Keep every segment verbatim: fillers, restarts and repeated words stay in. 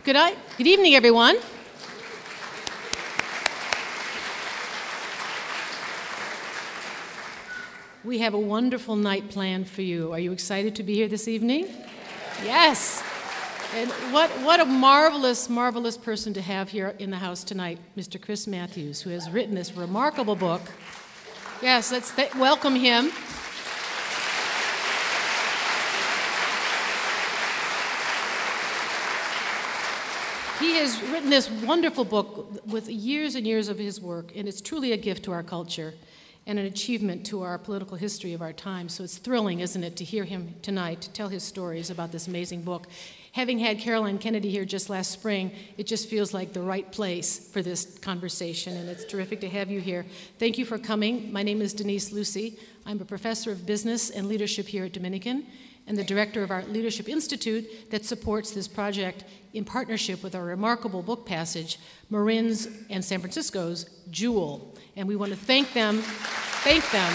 Good, good evening, everyone. We have a wonderful night planned for you. Are you excited to be here this evening? Yes. And what, what a marvelous, marvelous person to have here in the house tonight, Mister Chris Matthews, who has written this remarkable book. Yes, let's th- welcome him. He has written this wonderful book with years and years of his work, and it's truly a gift to our culture and an achievement to our political history of our time. So it's thrilling, isn't it, to hear him tonight, to tell his stories about this amazing book. Having had Caroline Kennedy here just last spring, it just feels like the right place for this conversation, and it's terrific to have you here. Thank you for coming. My name is Denise Lucy. I'm a professor of business and leadership here at Dominican, and the director of our Leadership Institute that supports this project in partnership with our remarkable book passage, Marin's and San Francisco's Jewel. And we want to thank them, thank them.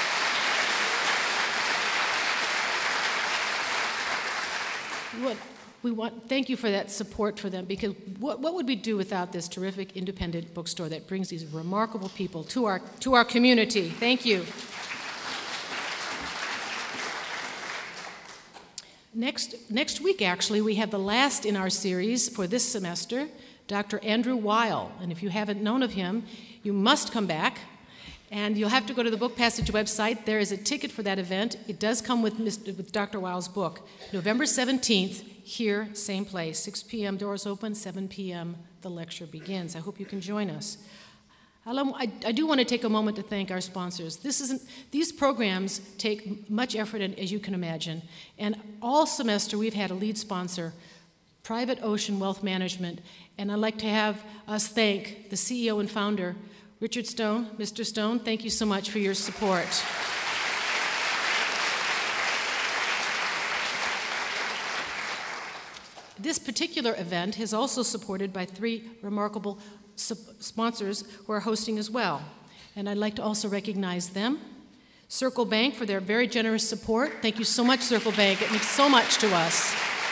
What, we want, thank you for that support for them, because what, what would we do without this terrific independent bookstore that brings these remarkable people to our, to our community? Thank you. Next, next week, actually, we have the last in our series for this semester, Doctor Andrew Weil. And if you haven't known of him, you must come back. And you'll have to go to the Book Passage website. There is a ticket for that event. It does come with, Mister with Doctor Weil's book. November seventeenth, here, same place, six p.m. doors open, seven p.m. the lecture begins. I hope you can join us. I, I do want to take a moment to thank our sponsors. This isn't, these programs take much effort, as you can imagine, and all semester we've had a lead sponsor, Private Ocean Wealth Management, and I'd like to have us thank the C E O and founder, Richard Stone. Mister Stone, thank you so much for your support. This particular event is also supported by three remarkable sponsors who are hosting as well. And I'd like to also recognize them. Circle Bank for their very generous support. Thank you so much, Circle Bank. It means so much to us.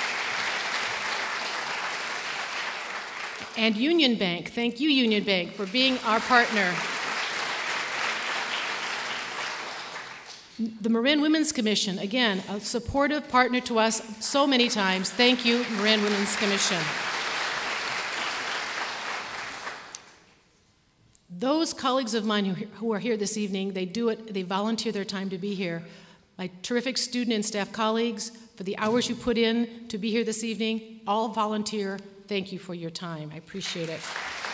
And Union Bank. Thank you, Union Bank, for being our partner. The Marin Women's Commission, again, a supportive partner to us so many times. Thank you, Marin Women's Commission. Those colleagues of mine who, who are here this evening, they do it, they volunteer their time to be here. My terrific student and staff colleagues, for the hours you put in to be here this evening, all volunteer. Thank you for your time. I appreciate it.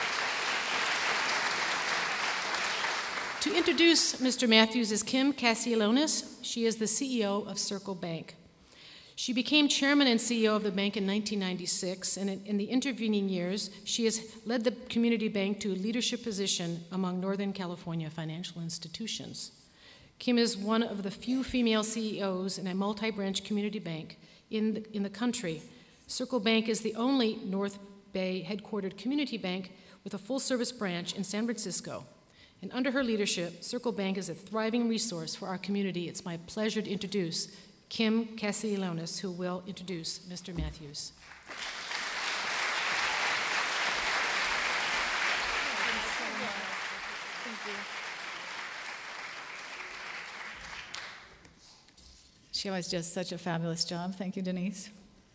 To introduce Mister Matthews is Kim Cassialonis. She is the C E O of Circle Bank. She became chairman and C E O of the bank in nineteen ninety-six, and in, in the intervening years, she has led the community bank to a leadership position among Northern California financial institutions. Kim is one of the few female C E Os in a multi-branch community bank in the, in the country. Circle Bank is the only North Bay headquartered community bank with a full-service branch in San Francisco. And under her leadership, Circle Bank is a thriving resource for our community. It's my pleasure to introduce Kim Cassialonis, who will introduce Mister Matthews. She always does such a fabulous job. Thank you, Denise.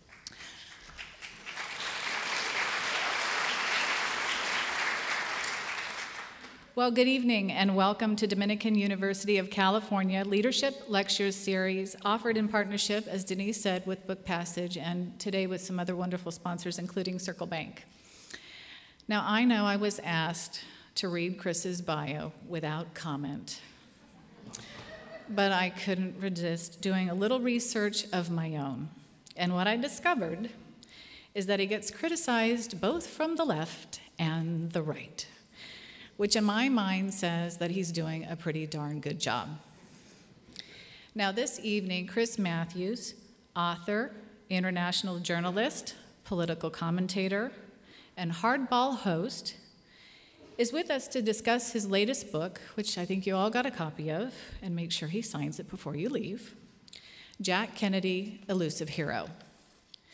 Well, good evening and welcome to Dominican University of California Leadership Lectures Series, offered in partnership, as Denise said, with Book Passage, and today with some other wonderful sponsors, including Circle Bank. Now, I know I was asked to read Chris's bio without comment, but I couldn't resist doing a little research of my own. And what I discovered is that he gets criticized both from the left and the right, which in my mind says that he's doing a pretty darn good job. Now, this evening, Chris Matthews, author, international journalist, political commentator, and hardball host, is with us to discuss his latest book, which I think you all got a copy of, and make sure he signs it before you leave, Jack Kennedy, Elusive Hero.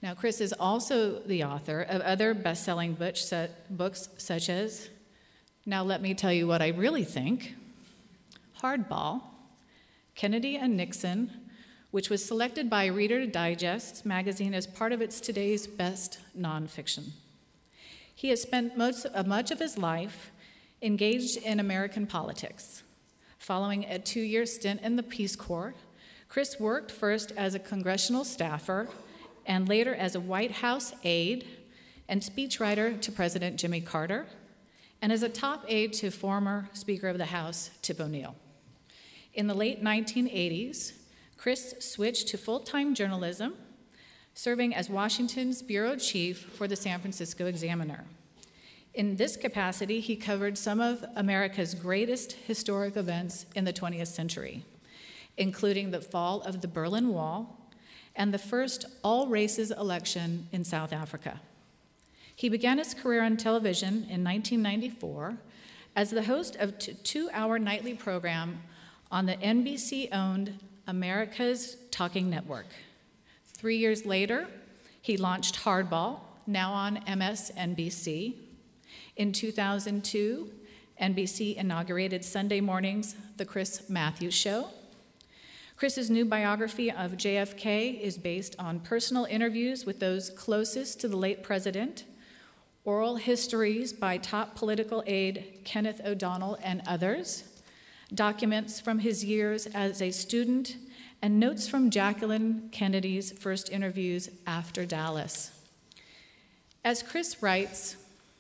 Now, Chris is also the author of other best-selling books such as, now let me tell you what I really think, Hardball, Kennedy and Nixon, which was selected by Reader Digest magazine as part of its Today's Best Nonfiction. He has spent most, uh, much of his life engaged in American politics. Following a two-year stint in the Peace Corps, Chris worked first as a congressional staffer and later as a White House aide and speechwriter to President Jimmy Carter, and as a top aide to former Speaker of the House, Tip O'Neill. In the late nineteen eighties, Chris switched to full-time journalism, serving as Washington's bureau chief for the San Francisco Examiner. In this capacity, he covered some of America's greatest historic events in the twentieth century, including the fall of the Berlin Wall and the first all-races election in South Africa. He began his career on television in nineteen ninety-four as the host of a two-hour nightly program on the N B C-owned America's Talking Network. Three years later, he launched Hardball, now on M S N B C. In two thousand two, N B C inaugurated Sunday mornings The Chris Matthews Show. Chris's new biography of J F K is based on personal interviews with those closest to the late president, oral histories by top political aide Kenneth O'Donnell and others, documents from his years as a student, and notes from Jacqueline Kennedy's first interviews after Dallas. As Chris writes,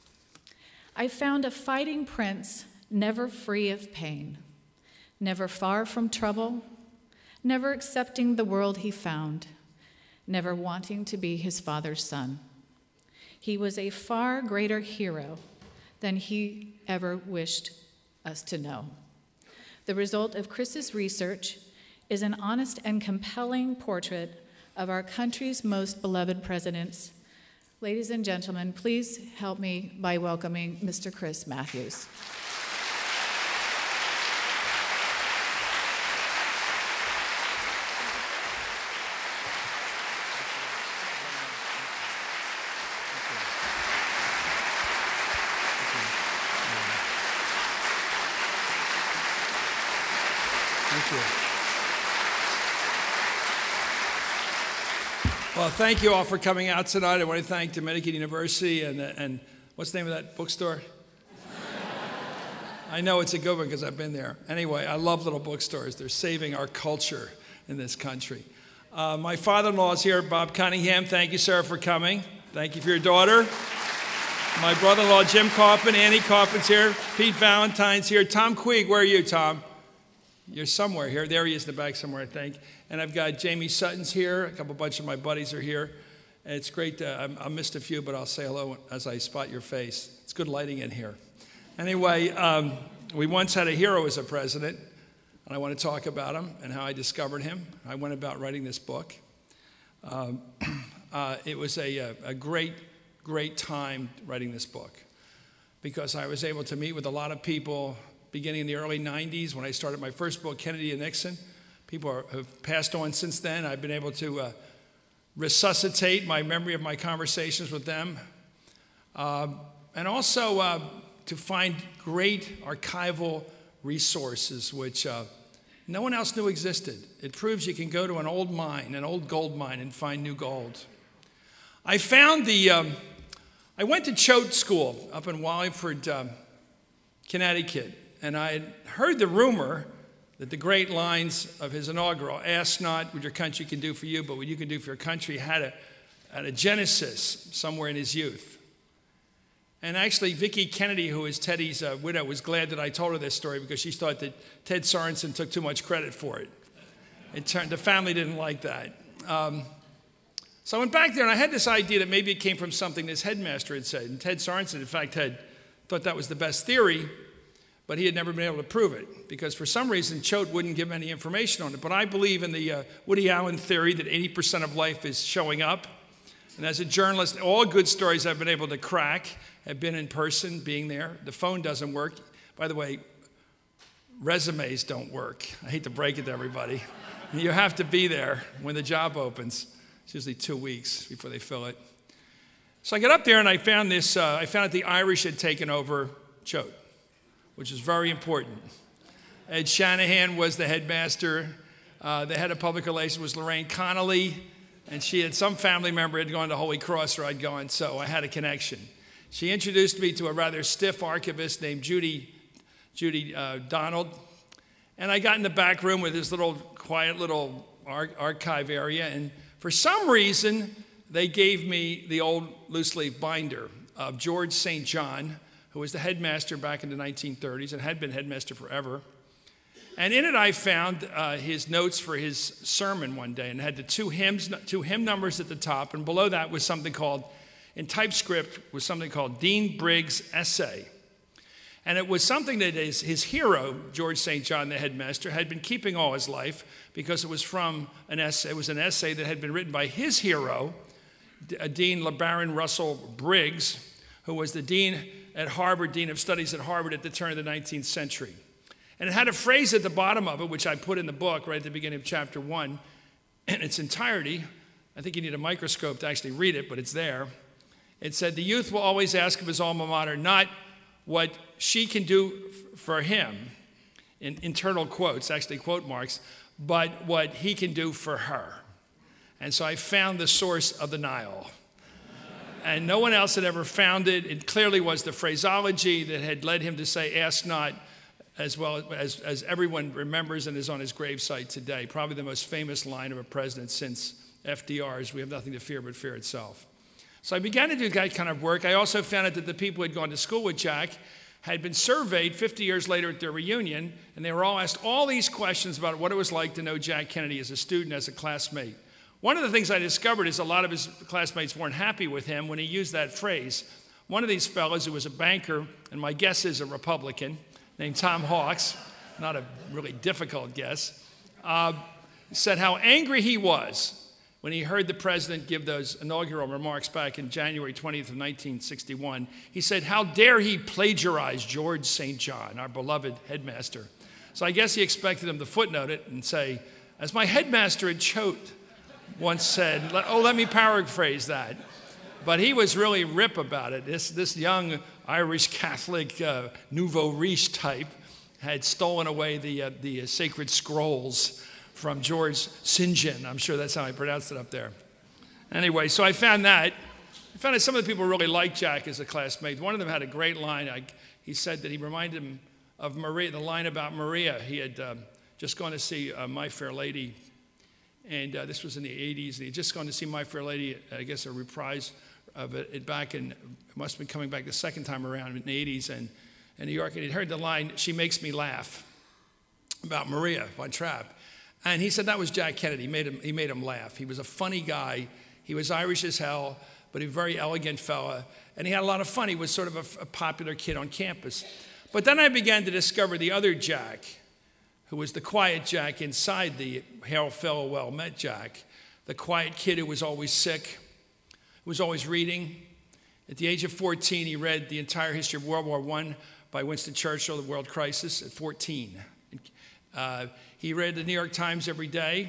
I found a fighting prince never free of pain, never far from trouble, never accepting the world he found, never wanting to be his father's son. He was a far greater hero than he ever wished us to know. The result of Chris's research is an honest and compelling portrait of our country's most beloved presidents. Ladies and gentlemen, please help me by welcoming Mister Chris Matthews. Thank you. Well, thank you all for coming out tonight. I want to thank Dominican University and, and what's the name of that bookstore? I know it's a good one because I've been there. Anyway, I love little bookstores. They're saving our culture in this country. Uh, my father-in-law is here, Bob Cunningham. Thank you, sir, for coming. Thank you for your daughter. My brother-in-law, Jim Kaufman. Annie Kaufman's here. Pete Valentine's here. Tom Quigg, where are you, Tom? You're somewhere here. There he is in the back somewhere, I think. And I've got Jamie Sutton's here. A couple bunch of my buddies are here. And it's great. To, I, I missed a few, but I'll say hello as I spot your face. It's good lighting in here. Anyway, um, we once had a hero as a president, and I want to talk about him and how I discovered him. I went about writing this book. Um, uh, it was a, a great, great time writing this book because I was able to meet with a lot of people beginning in the early nineties when I started my first book, Kennedy and Nixon. People are, have passed on since then. I've been able to uh, resuscitate my memory of my conversations with them. Uh, and also uh, to find great archival resources, which uh, no one else knew existed. It proves you can go to an old mine, an old gold mine, and find new gold. I found the, um, I went to Choate School up in Wallingford, um, Connecticut. And I had heard the rumor that the great lines of his inaugural, ask not what your country can do for you, but what you can do for your country, had a, had a genesis somewhere in his youth. And actually, Vicki Kennedy, who is Teddy's uh, widow, was glad that I told her this story because she thought that Ted Sorensen took too much credit for it. It turned, the family didn't like that. Um, so I went back there, and I had this idea that maybe it came from something this headmaster had said. And Ted Sorensen, in fact, had thought that was the best theory, but he had never been able to prove it because for some reason Choate wouldn't give any information on it. But I believe in the uh, Woody Allen theory that eighty percent of life is showing up. And as a journalist, all good stories I've been able to crack have been in person, being there. The phone doesn't work. By the way, resumes don't work. I hate to break it to everybody. You have to be there when the job opens. It's usually two weeks before they fill it. So I got up there and I found this, uh, I found that the Irish had taken over Choate, which is very important. Ed Shanahan was the headmaster. Uh, the head of public relations was Lorraine Connolly, and she had some family member had gone to Holy Cross where I'd gone, so I had a connection. She introduced me to a rather stiff archivist named Judy, Judy uh, Donald, and I got in the back room with this little quiet little ar- archive area, and for some reason, they gave me the old loose-leaf binder of George Saint John, who was the headmaster back in the nineteen thirties and had been headmaster forever. And in it, I found uh, his notes for his sermon one day, and it had the two hymns, two hymn numbers at the top, and below that was something called, in typescript, was something called Dean Briggs' Essay. And it was something that his, his hero, George Saint John, the headmaster, had been keeping all his life because it was from an essay. It was an essay that had been written by his hero, Dean LeBaron Russell Briggs, who was the dean at Harvard, dean of studies at Harvard at the turn of the nineteenth century. And it had a phrase at the bottom of it, which I put in the book right at the beginning of chapter one, in its entirety. I think you need a microscope to actually read it, but it's there. It said, the youth will always ask of his alma mater, not what she can do f- for him, in internal quotes, actually quote marks, but what he can do for her. And so I found the source of the Nile. And no one else had ever found it. It clearly was the phraseology that had led him to say, ask not, as well as, as everyone remembers and is on his gravesite today. Probably the most famous line of a president since F D R's, we have nothing to fear but fear itself. So I began to do that kind of work. I also found out that the people who had gone to school with Jack had been surveyed fifty years later at their reunion, and they were all asked all these questions about what it was like to know Jack Kennedy as a student, as a classmate. One of the things I discovered is a lot of his classmates weren't happy with him when he used that phrase. One of these fellows, who was a banker, and my guess is a Republican, named Tom Hawks, not a really difficult guess, uh, said how angry he was when he heard the president give those inaugural remarks back in January twentieth of nineteen sixty-one. He said, how dare he plagiarize George Saint John, our beloved headmaster. So I guess he expected him to footnote it and say, as my headmaster at Choate once said, oh, let me paraphrase that. But he was really rip about it. This, this young Irish Catholic uh, nouveau riche type had stolen away the, uh, the uh, sacred scrolls from George Saint John. I'm sure that's how I pronounced it up there. Anyway, so I found that. I found that some of the people really liked Jack as a classmate. One of them had a great line. I, he said that he reminded him of Maria, the line about Maria. He had uh, just gone to see uh, My Fair Lady, and uh, this was in the eighties, and he had just gone to see My Fair Lady, I guess a reprise of it, it back in, it must have been coming back the second time around in the eighties, and in New York, and he'd heard the line, she makes me laugh, about Maria von Trapp. And he said that was Jack Kennedy. He made him, he made him laugh. He was a funny guy. He was Irish as hell, but a very elegant fella. And he had a lot of fun. He was sort of a, a popular kid on campus. But then I began to discover the other Jack, who was the quiet Jack inside the Hail Fellow Well Met Jack, the quiet kid who was always sick, who was always reading. At the age of fourteen, he read the entire history of World War One by Winston Churchill, The World Crisis, at fourteen. Uh, he read the New York Times every day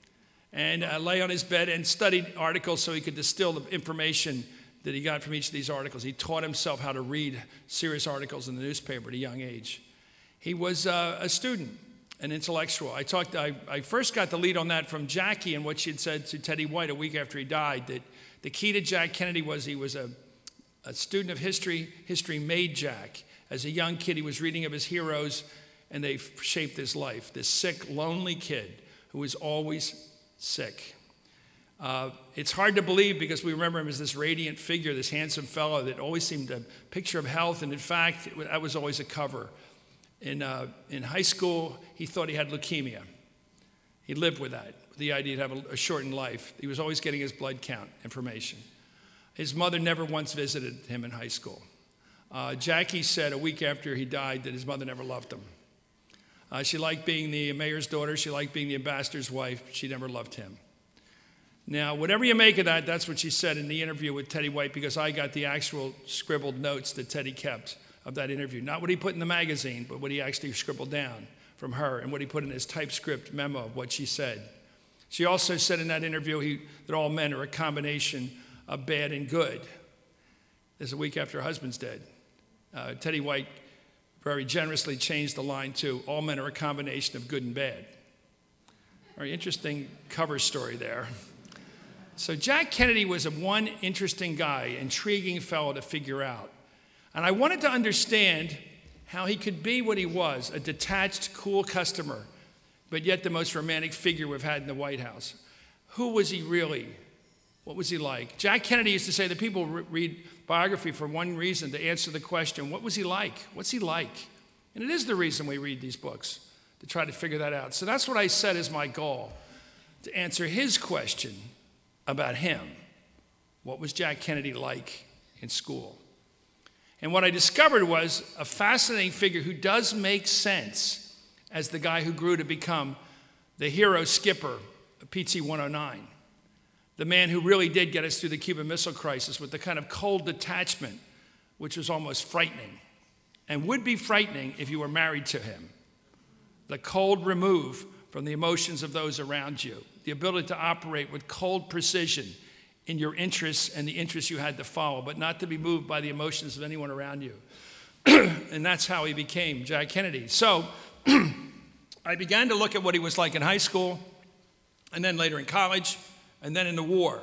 and uh, lay on his bed and studied articles so he could distill the information that he got from each of these articles. He taught himself how to read serious articles in the newspaper at a young age. He was uh, a student, an intellectual. I talked. I, I first got the lead on that from Jackie and what she had said to Teddy White a week after he died, that the key to Jack Kennedy was he was a, a student of history. History made Jack. As a young kid, he was reading of his heroes, and they shaped his life. This sick, lonely kid who was always sick. Uh, it's hard to believe because we remember him as this radiant figure, this handsome fellow that always seemed a picture of health, and in fact, it, that was always a cover. In, uh, in high school, he thought he had leukemia. He lived with that, with the idea to have a, a shortened life. He was always getting his blood count information. His mother never once visited him in high school. Uh, Jackie said a week after he died that his mother never loved him. Uh, she liked being the mayor's daughter. She liked being the ambassador's wife. She never loved him. Now, whatever you make of that, that's what she said in the interview with Teddy White, because I got the actual scribbled notes that Teddy kept of that interview. Not what he put in the magazine, but what he actually scribbled down from her and what he put in his typescript memo of what she said. She also said in that interview he, that all men are a combination of bad and good. This is a week after her husband's dead. Uh, Teddy White very generously changed the line to, all men are a combination of good and bad. Very interesting cover story there. So Jack Kennedy was a one interesting guy, intriguing fellow to figure out. And I wanted to understand how he could be what he was, a detached, cool customer, but yet the most romantic figure we've had in the White House. Who was he really? What was he like? Jack Kennedy used to say that people re- read biography for one reason, to answer the question, what was he like? What's he like? And it is the reason we read these books, to try to figure that out. So that's what I set as my goal, to answer his question about him. What was Jack Kennedy like in school? And what I discovered was a fascinating figure who does make sense as the guy who grew to become the hero skipper of P T one oh nine. The man who really did get us through the Cuban Missile Crisis with the kind of cold detachment, which was almost frightening, and would be frightening if you were married to him. The cold remove from the emotions of those around you, the ability to operate with cold precision in your interests and the interests you had to follow, but not to be moved by the emotions of anyone around you. And that's how he became Jack Kennedy. So I began to look at what he was like in high school, and then later in college, and then in the war.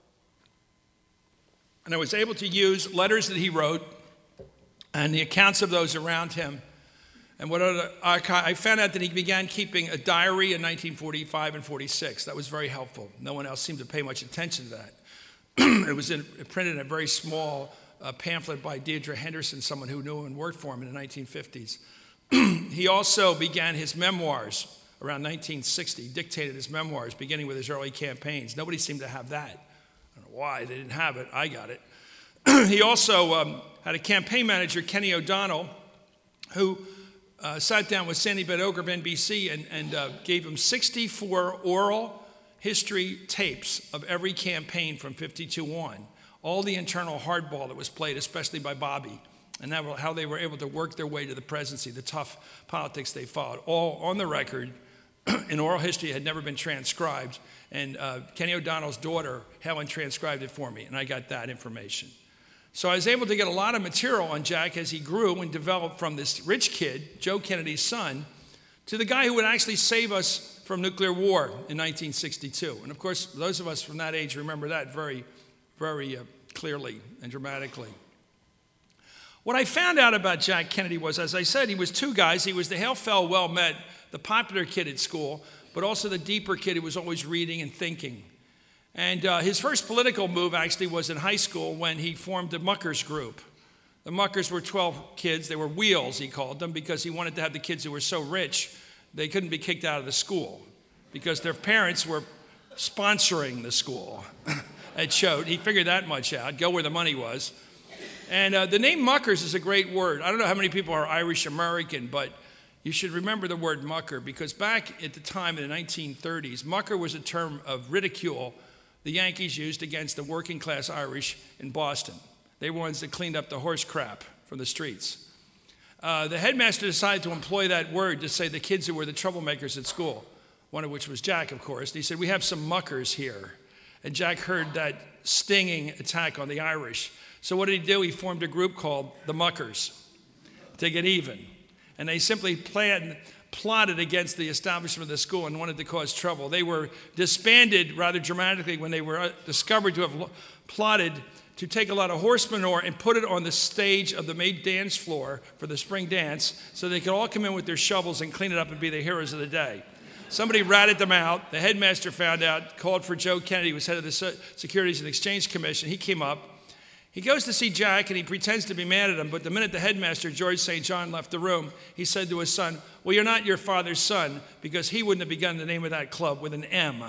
And I was able to use letters that he wrote and the accounts of those around him. And what other, I found out that he began keeping a diary in nineteen forty-five and forty-six. That was very helpful. No one else seemed to pay much attention to that. It was in, printed in a very small uh, pamphlet by Deirdre Henderson, someone who knew him and worked for him in the nineteen fifties. He also began his memoirs around nineteen sixty, dictated his memoirs, beginning with his early campaigns. Nobody seemed to have that. I don't know why they didn't have it. I got it. He also um, had a campaign manager, Kenny O'Donnell, who uh, sat down with Sandy Bedoger of N B C and, and uh, gave him sixty-four oral history tapes of every campaign from fifty-two on, all the internal hardball that was played, especially by Bobby, and that, how they were able to work their way to the presidency, the tough politics they followed, all on the record. In oral history, it had never been transcribed, and uh, Kenny O'Donnell's daughter, Helen, transcribed it for me, and I got that information. So I was able to get a lot of material on Jack as he grew and developed from this rich kid, Joe Kennedy's son, to the guy who would actually save us from nuclear war in nineteen sixty-two. And of course, those of us from that age remember that very, very uh, clearly and dramatically. What I found out about Jack Kennedy was, as I said, he was two guys. He was the hail fel well met, the popular kid at school, but also the deeper kid who was always reading and thinking. And uh, his first political move actually was in high school when he formed the Muckers group. The Muckers were twelve kids. They were wheels, he called them, because he wanted to have the kids who were so rich they couldn't be kicked out of the school because their parents were sponsoring the school. It showed. He figured that much out, go where the money was. And uh, the name Muckers is a great word. I don't know how many people are Irish American, but you should remember the word mucker, because back at the time in the nineteen thirties, mucker was a term of ridicule the Yankees used against the working class Irish in Boston. They were ones that cleaned up the horse crap from the streets. Uh, the headmaster decided to employ that word to say the kids who were the troublemakers at school, one of which was Jack, of course. And he said, we have some muckers here. And Jack heard that stinging attack on the Irish. So what did he do? He formed a group called the Muckers to get even. And they simply planned, plotted against the establishment of the school and wanted to cause trouble. They were disbanded rather dramatically when they were discovered to have plotted to take a lot of horse manure and put it on the stage of the main dance floor for the spring dance so they could all come in with their shovels and clean it up and be the heroes of the day. Somebody ratted them out. The headmaster found out, called for Joe Kennedy, who was head of the Securities and Exchange Commission. He came up. He goes to see Jack, and he pretends to be mad at him, but the minute the headmaster, George Saint John, left the room, he said to his son, well, you're not your father's son, because he wouldn't have begun the name of that club with an M.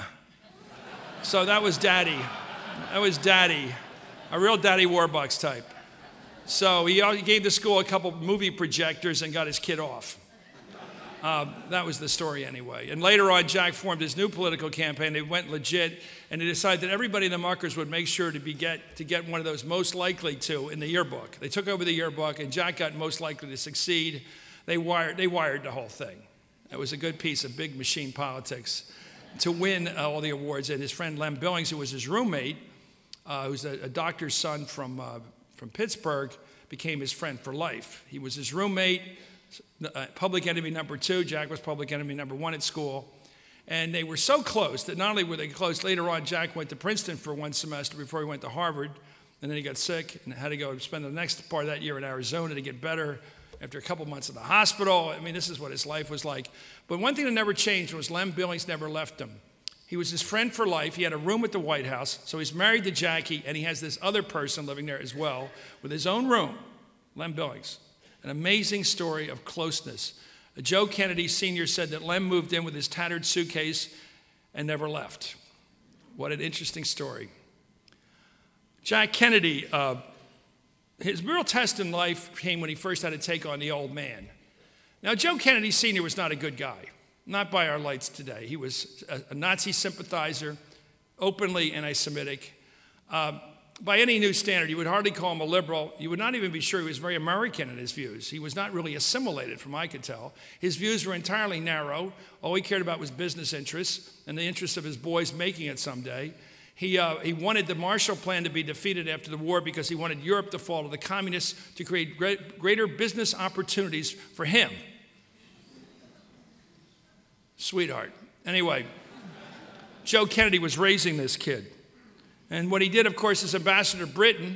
So that was Daddy. That was Daddy, a real Daddy Warbucks type. So he gave the school a couple movie projectors and got his kid off. Uh, that was the story anyway. And later on, Jack formed his new political campaign. They went legit, and they decided that everybody in the Muckers would make sure to, be get, to get one of those most likely to in the yearbook. They took over the yearbook, and Jack got most likely to succeed. They wired, they wired the whole thing. It was a good piece of big machine politics. to win uh, all the awards. And his friend Lem Billings, who was his roommate, uh, who's a, a doctor's son from, uh, from Pittsburgh, became his friend for life. He was his roommate, uh, public enemy number two. Jack was public enemy number one at school. And they were so close that not only were they close, later on Jack went to Princeton for one semester before he went to Harvard. And then he got sick and had to go spend the next part of that year in Arizona to get better after a couple months in the hospital. I mean, this is what his life was like. But one thing that never changed was Lem Billings never left him. He was his friend for life. He had a room at the White House. So he's married to Jackie, and he has this other person living there as well with his own room, Lem Billings. An amazing story of closeness. Joe Kennedy Senior said that Lem moved in with his tattered suitcase and never left. What an interesting story. Jack Kennedy, uh, his real test in life came when he first had to take on the old man. Now, Joe Kennedy Senior was not a good guy, not by our lights today. He was a, a Nazi sympathizer, openly anti-Semitic. Uh, by any new standard, you would hardly call him a liberal. You would not even be sure he was very American in his views. He was not really assimilated, from what I could tell. His views were entirely narrow. All he cared about was business interests and the interests of his boys making it someday. He, uh, he wanted the Marshall Plan to be defeated after the war because he wanted Europe to fall to the communists to create great, greater business opportunities for him. Sweetheart. Anyway, Joe Kennedy was raising this kid. And what he did, of course, as ambassador to Britain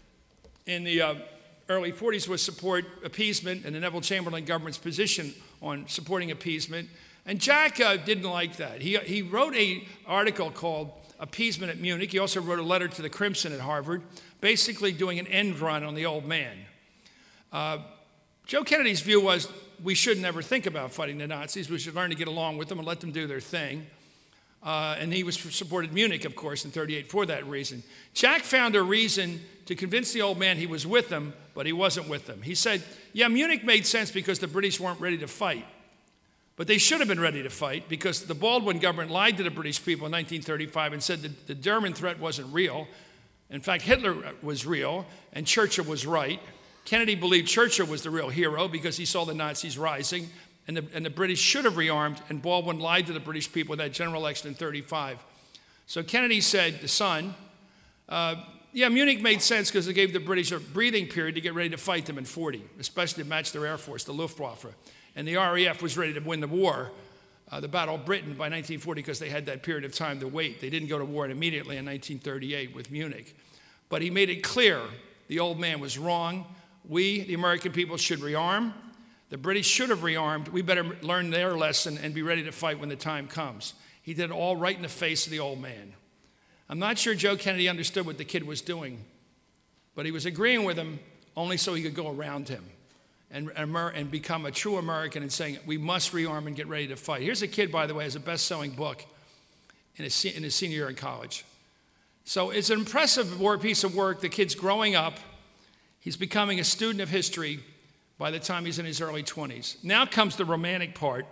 in the uh, early forties was support appeasement and the Neville Chamberlain government's position on supporting appeasement. And Jack uh, didn't like that. He, he wrote an article called Appeasement at Munich. He also wrote a letter to the Crimson at Harvard, basically doing an end run on the old man. Uh, Joe Kennedy's view was we should never think about fighting the Nazis. We should learn to get along with them and let them do their thing. Uh, and he was supported Munich, of course, in thirty-eight for that reason. Jack found a reason to convince the old man he was with them, but he wasn't with them. He said, yeah, Munich made sense because the British weren't ready to fight. But they should have been ready to fight because the Baldwin government lied to the British people in nineteen thirty-five and said that the German threat wasn't real. In fact, Hitler was real and Churchill was right. Kennedy believed Churchill was the real hero because he saw the Nazis rising. And the, and the British should have rearmed, and Baldwin lied to the British people in that general election in thirty-five. So Kennedy said, the son, uh, yeah, Munich made sense because it gave the British a breathing period to get ready to fight them in forty, especially to match their Air Force, the Luftwaffe. And the R A F was ready to win the war, uh, the Battle of Britain, by nineteen forty because they had that period of time to wait. They didn't go to war immediately in nineteen thirty-eight with Munich. But he made it clear the old man was wrong. We, the American people, should rearm. The British should have rearmed. We better learn their lesson and be ready to fight when the time comes. He did it all right in the face of the old man. I'm not sure Joe Kennedy understood what the kid was doing, but he was agreeing with him only so he could go around him and, and become a true American and saying, we must rearm and get ready to fight. Here's a kid, by the way, has a best-selling book in his, in his senior year in college. So it's an impressive piece of work. The kid's growing up. He's becoming a student of history by the time he's in his early twenties. Now comes the romantic part.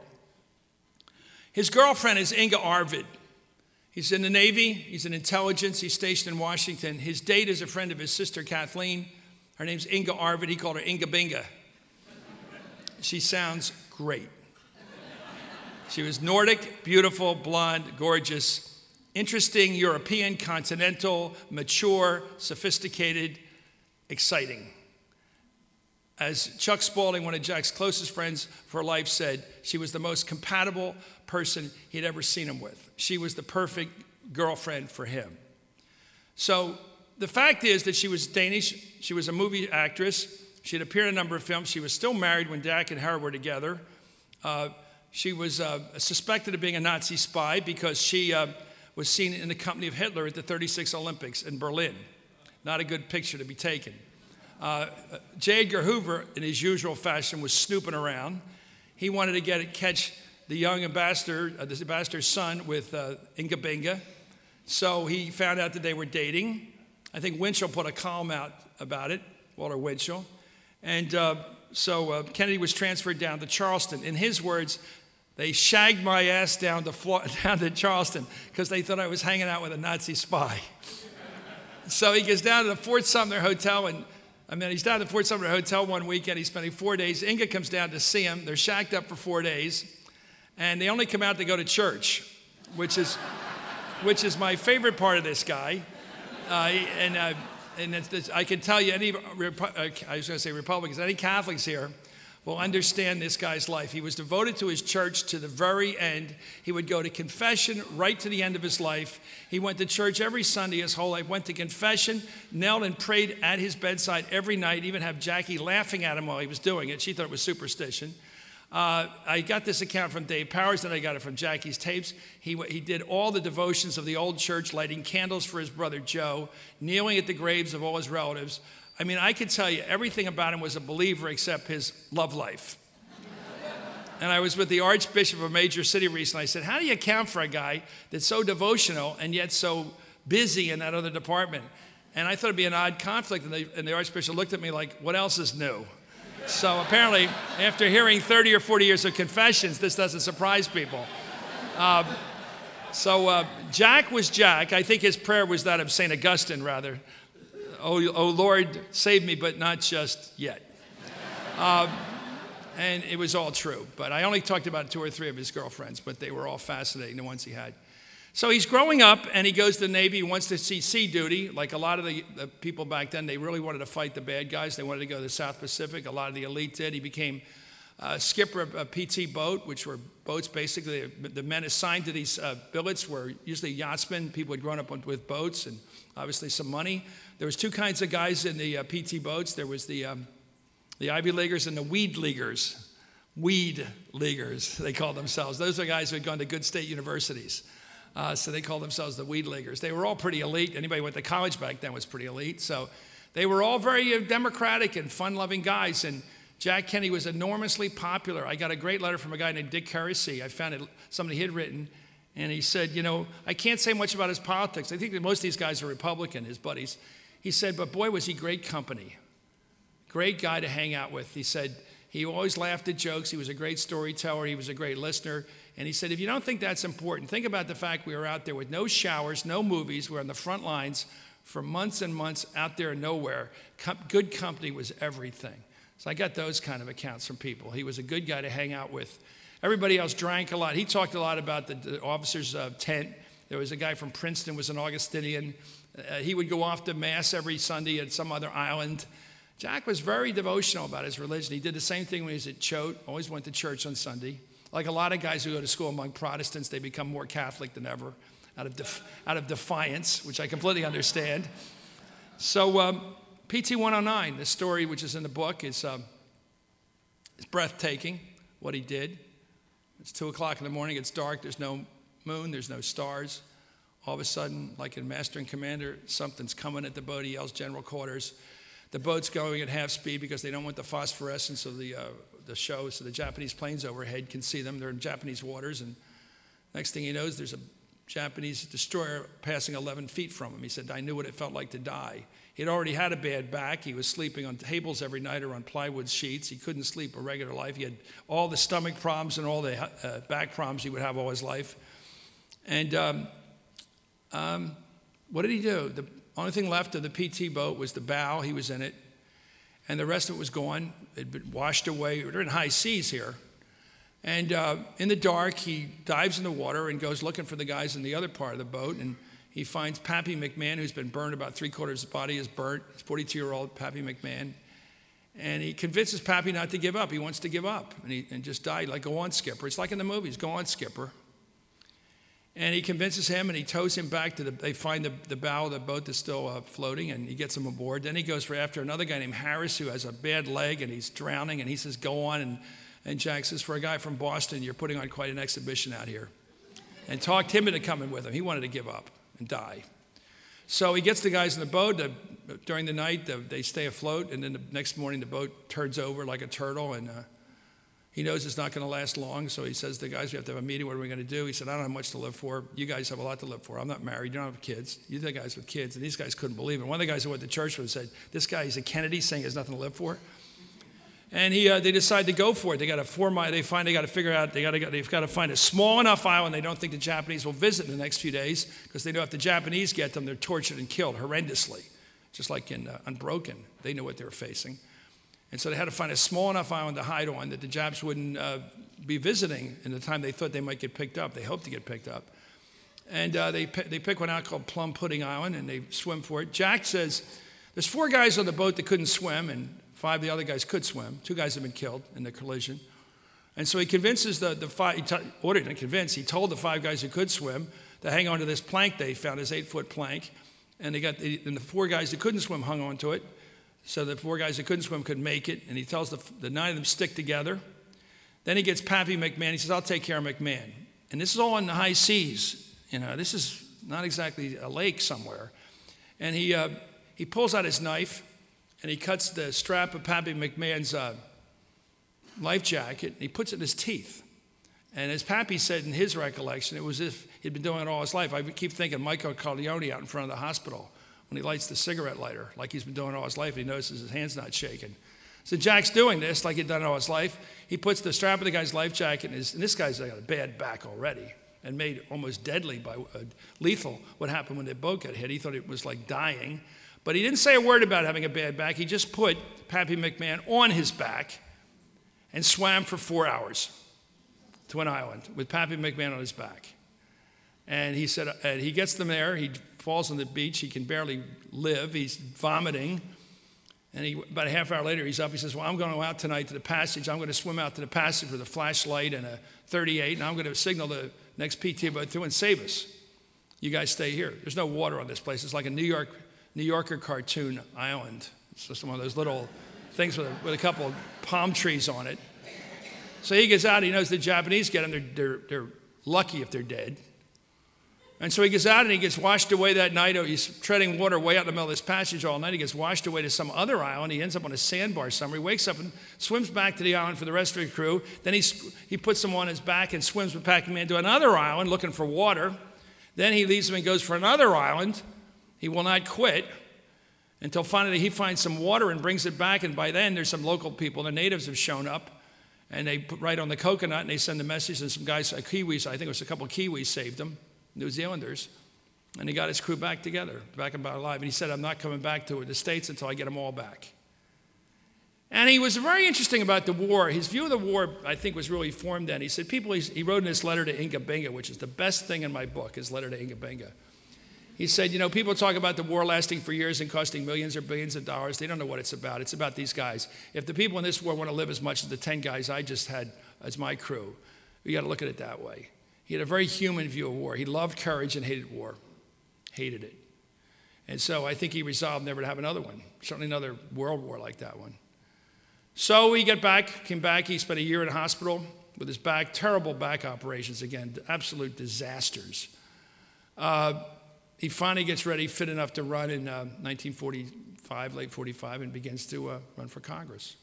His girlfriend is Inga Arvid. He's in the Navy. He's in intelligence. He's stationed in Washington. His date is a friend of his sister, Kathleen. Her name's Inga Arvid. He called her Inga Binga. She sounds great. She was Nordic, beautiful, blonde, gorgeous, interesting, European, continental, mature, sophisticated, exciting. As Chuck Spaulding, one of Jack's closest friends for life, said, she was the most compatible person he'd ever seen him with. She was the perfect girlfriend for him. So the fact is that she was Danish. She was a movie actress. She had appeared in a number of films. She was still married when Jack and her were together. Uh, she was uh, suspected of being a Nazi spy because she uh, was seen in the company of Hitler at the thirty-six Olympics in Berlin. Not a good picture to be taken. Uh, J. Edgar Hoover, in his usual fashion, was snooping around. He wanted to get catch the young ambassador, uh, the ambassador's son, with uh, Inga Binga. So he found out that they were dating. I think Winchell put a column out about it, Walter Winchell. And uh, so uh, Kennedy was transferred down to Charleston. In his words, they shagged my ass down to, Flo- down to Charleston because they thought I was hanging out with a Nazi spy. So he goes down to the Fort Sumner Hotel, and I mean, he's down at the Fort Sumner Hotel one weekend. He's spending four days. Inga comes down to see him. They're shacked up for four days, and they only come out to go to church. which is, which is my favorite part of this guy. Uh, and uh, and it's, it's, I can tell you, any, Repu- uh, I was going to say Republicans, any Catholics here will understand this guy's life. He was devoted to his church to the very end. He would go to confession right to the end of his life. He went to church every Sunday his whole life, went to confession, knelt and prayed at his bedside every night, even have Jackie laughing at him while he was doing it. She thought it was superstition. Uh, I got this account from Dave Powers, then I got it from Jackie's tapes. He, he did all the devotions of the old church, lighting candles for his brother Joe, kneeling at the graves of all his relatives. I mean, I could tell you everything about him was a believer except his love life. And I was with the Archbishop of a major city recently. I said, how do you account for a guy that's so devotional and yet so busy in that other department? And I thought it'd be an odd conflict. And the, and the Archbishop looked at me like, what else is new? So apparently, after hearing thirty or forty years of confessions, this doesn't surprise people. Uh, so uh, Jack was Jack. I think his prayer was that of Saint Augustine, rather. Oh, oh Lord, save me, but not just yet. Um, and it was all true. But I only talked about two or three of his girlfriends, but they were all fascinating, the ones he had. So he's growing up, and he goes to the Navy. He wants to see sea duty. Like a lot of the, the people back then, they really wanted to fight the bad guys. They wanted to go to the South Pacific. A lot of the elite did. He became uh, skipper of a P T boat, which were boats basically. The men assigned to these uh, billets were usually yachtsmen, people who had grown up with boats, and obviously some money. There was two kinds of guys in the uh, P T boats. There was the um, the Ivy Leaguers and the Weed Leaguers. Weed Leaguers, they called themselves. Those are guys who had gone to good state universities. Uh, so they called themselves the Weed Leaguers. They were all pretty elite. Anybody who went to college back then was pretty elite. So they were all very uh, democratic and fun-loving guys. And Jack Kennedy was enormously popular. I got a great letter from a guy named Dick Carisy. I found it, somebody he had written. And he said, you know, I can't say much about his politics. I think that most of these guys are Republican, his buddies. He said, but boy, was he great company. Great guy to hang out with. He said, he always laughed at jokes. He was a great storyteller. He was a great listener. And he said, if you don't think that's important, think about the fact we were out there with no showers, no movies. We were on the front lines for months and months out there nowhere. Com- good company was everything. So I got those kind of accounts from people. He was a good guy to hang out with. Everybody else drank a lot. He talked a lot about the, the officer's uh, tent. There was a guy from Princeton, was an Augustinian. Uh, he would go off to Mass every Sunday at some other island. Jack was very devotional about his religion. He did the same thing when he was at Choate, always went to church on Sunday. Like a lot of guys who go to school among Protestants, they become more Catholic than ever out of, def- out of defiance, which I completely understand. So um, P T one oh nine, the story which is in the book, is, um, is breathtaking, what he did. It's two o'clock in the morning, it's dark, there's no moon, there's no stars. All of a sudden, like in Master and Commander, something's coming at the boat. He yells general quarters. The boat's going at half speed because they don't want the phosphorescence of the, uh, the show, so the Japanese planes overhead can see them. They're in Japanese waters, and next thing he knows, there's a Japanese destroyer passing eleven feet from him. He said, I knew what it felt like to die. He'd already had a bad back. He was sleeping on tables every night or on plywood sheets. He couldn't sleep a regular life. He had all the stomach problems and all the uh, back problems he would have all his life. And um, um, what did he do? The only thing left of the P T boat was the bow. He was in it. And the rest of it was gone. It had been washed away. We're in high seas here. And uh, in the dark, he dives in the water and goes looking for the guys in the other part of the boat. And he finds Pappy McMahon, who's been burned. About three quarters of his body is burnt. He's forty-two-year-old Pappy McMahon. And he convinces Pappy not to give up. He wants to give up and, he, and just die. Like, go on, Skipper. It's like in the movies. Go on, Skipper. And he convinces him, and he tows him back to the, they find the, the bow of the boat that's still uh, floating, and he gets him aboard. Then he goes for after another guy named Harris, who has a bad leg, and he's drowning, and he says, go on. And, and Jack says, for a guy from Boston, you're putting on quite an exhibition out here. And talked him into coming with him. He wanted to give up and die. So he gets the guys in the boat. The, during the night, the, they stay afloat, and then the next morning, the boat turns over like a turtle, and uh, he knows it's not going to last long, so he says to the guys, we have to have a meeting. What are we going to do? He said, I don't have much to live for. You guys have a lot to live for. I'm not married. You don't have kids. You're the guys with kids. And these guys couldn't believe it. One of the guys who went to church with said, this guy, he's a Kennedy, saying he has nothing to live for. And he, uh, they decide to go for it. They got to four mile. They find they got to figure out. They got to. They've got to find a small enough island they don't think the Japanese will visit in the next few days, because they know if the Japanese get them, they're tortured and killed horrendously, just like in uh, Unbroken. They knew what they were facing. And so they had to find a small enough island to hide on that the Japs wouldn't uh, be visiting in the time they thought they might get picked up. They hoped to get picked up. And uh, they, they pick one out called Plum Pudding Island, and they swim for it. Jack says, there's four guys on the boat that couldn't swim, and five of the other guys could swim. Two guys have been killed in the collision. And so he convinces the, the five, he t- ordered and convinced, he told the five guys who could swim to hang on to this plank they found, this eight-foot plank. And they got the, and the four guys that couldn't swim hung on to it. So the four guys that couldn't swim could make it. And he tells the, the nine of them stick together. Then he gets Pappy McMahon. He says, I'll take care of McMahon. And this is all in the high seas. You know, this is not exactly a lake somewhere. And he uh, he pulls out his knife, and he cuts the strap of Pappy McMahon's uh, life jacket, and he puts it in his teeth. And as Pappy said in his recollection, it was as if he'd been doing it all his life. I keep thinking Michael Corleone out in front of the hospital when he lights the cigarette lighter, like he's been doing it all his life. He notices his hand's not shaking. So Jack's doing this like he'd done it all his life. He puts the strap of the guy's life jacket in his, and this guy's got a bad back already and made almost deadly by uh, lethal what happened when the boat got hit. He thought it was like dying. But he didn't say a word about having a bad back. He just put Pappy McMahon on his back and swam for four hours to an island with Pappy McMahon on his back. And he said, and he gets them there. He falls on the beach. He can barely live. He's vomiting. And he, about a half hour later, he's up. He says, well, I'm going to go out tonight to the passage. I'm going to swim out to the passage with a flashlight and a thirty-eight, and I'm going to signal the next P T A boat through and save us. You guys stay here. There's no water on this place. It's like a New York, New Yorker cartoon island. It's just one of those little things with a, with a couple of palm trees on it. So he gets out. He knows the Japanese get him. They're, they're, they're lucky if they're dead. And so he gets out and he gets washed away that night. He's treading water way out in the middle of this passage all night. He gets washed away to some other island. He ends up on a sandbar somewhere. He wakes up and swims back to the island for the rest of the crew. Then he, he puts them on his back and swims with Pac-Man to another island looking for water. Then he leaves them and goes for another island. He will not quit until finally he finds some water and brings it back. And by then there's some local people. The natives have shown up. And they put right on the coconut and they send a message. And some guys, uh, Kiwis, I think it was a couple of Kiwis saved him. New Zealanders, and he got his crew back together, back about alive. And he said, I'm not coming back to the States until I get them all back. And he was very interesting about the war. His view of the war, I think, was really formed then. He said, people, he wrote in this letter to Inga Benga, which is the best thing in my book, his letter to Inga Benga. He said, you know, people talk about the war lasting for years and costing millions or billions of dollars. They don't know what it's about. It's about these guys. If the people in this war want to live as much as the ten guys I just had as my crew, we got to look at it that way. He had a very human view of war. He loved courage and hated war. Hated it. And so I think he resolved never to have another one, certainly another world war like that one. So he got back, came back. He spent a year in hospital with his back, terrible back operations again, absolute disasters. Uh, he finally gets ready, fit enough to run in uh, nineteen forty-five, late forty-five, and begins to uh, run for Congress.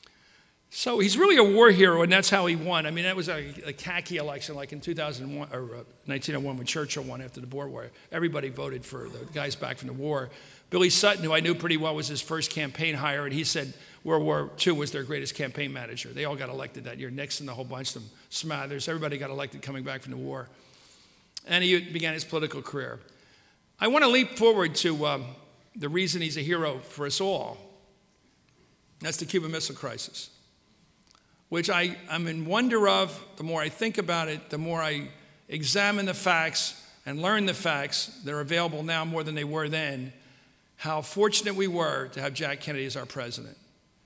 So he's really a war hero, and that's how he won. I mean, that was a, a khaki election like in two thousand one, or uh, nineteen oh one when Churchill won after the Boer War. Everybody voted for the guys back from the war. Billy Sutton, who I knew pretty well, was his first campaign hire, and he said World War Two was their greatest campaign manager. They all got elected that year. Nixon, the whole bunch of them, Smathers, everybody got elected coming back from the war. And he began his political career. I want to leap forward to um, the reason he's a hero for us all. That's the Cuban Missile Crisis, which I, I'm in wonder of. The more I think about it, the more I examine the facts and learn the facts that are available now more than they were then, how fortunate we were to have Jack Kennedy as our president.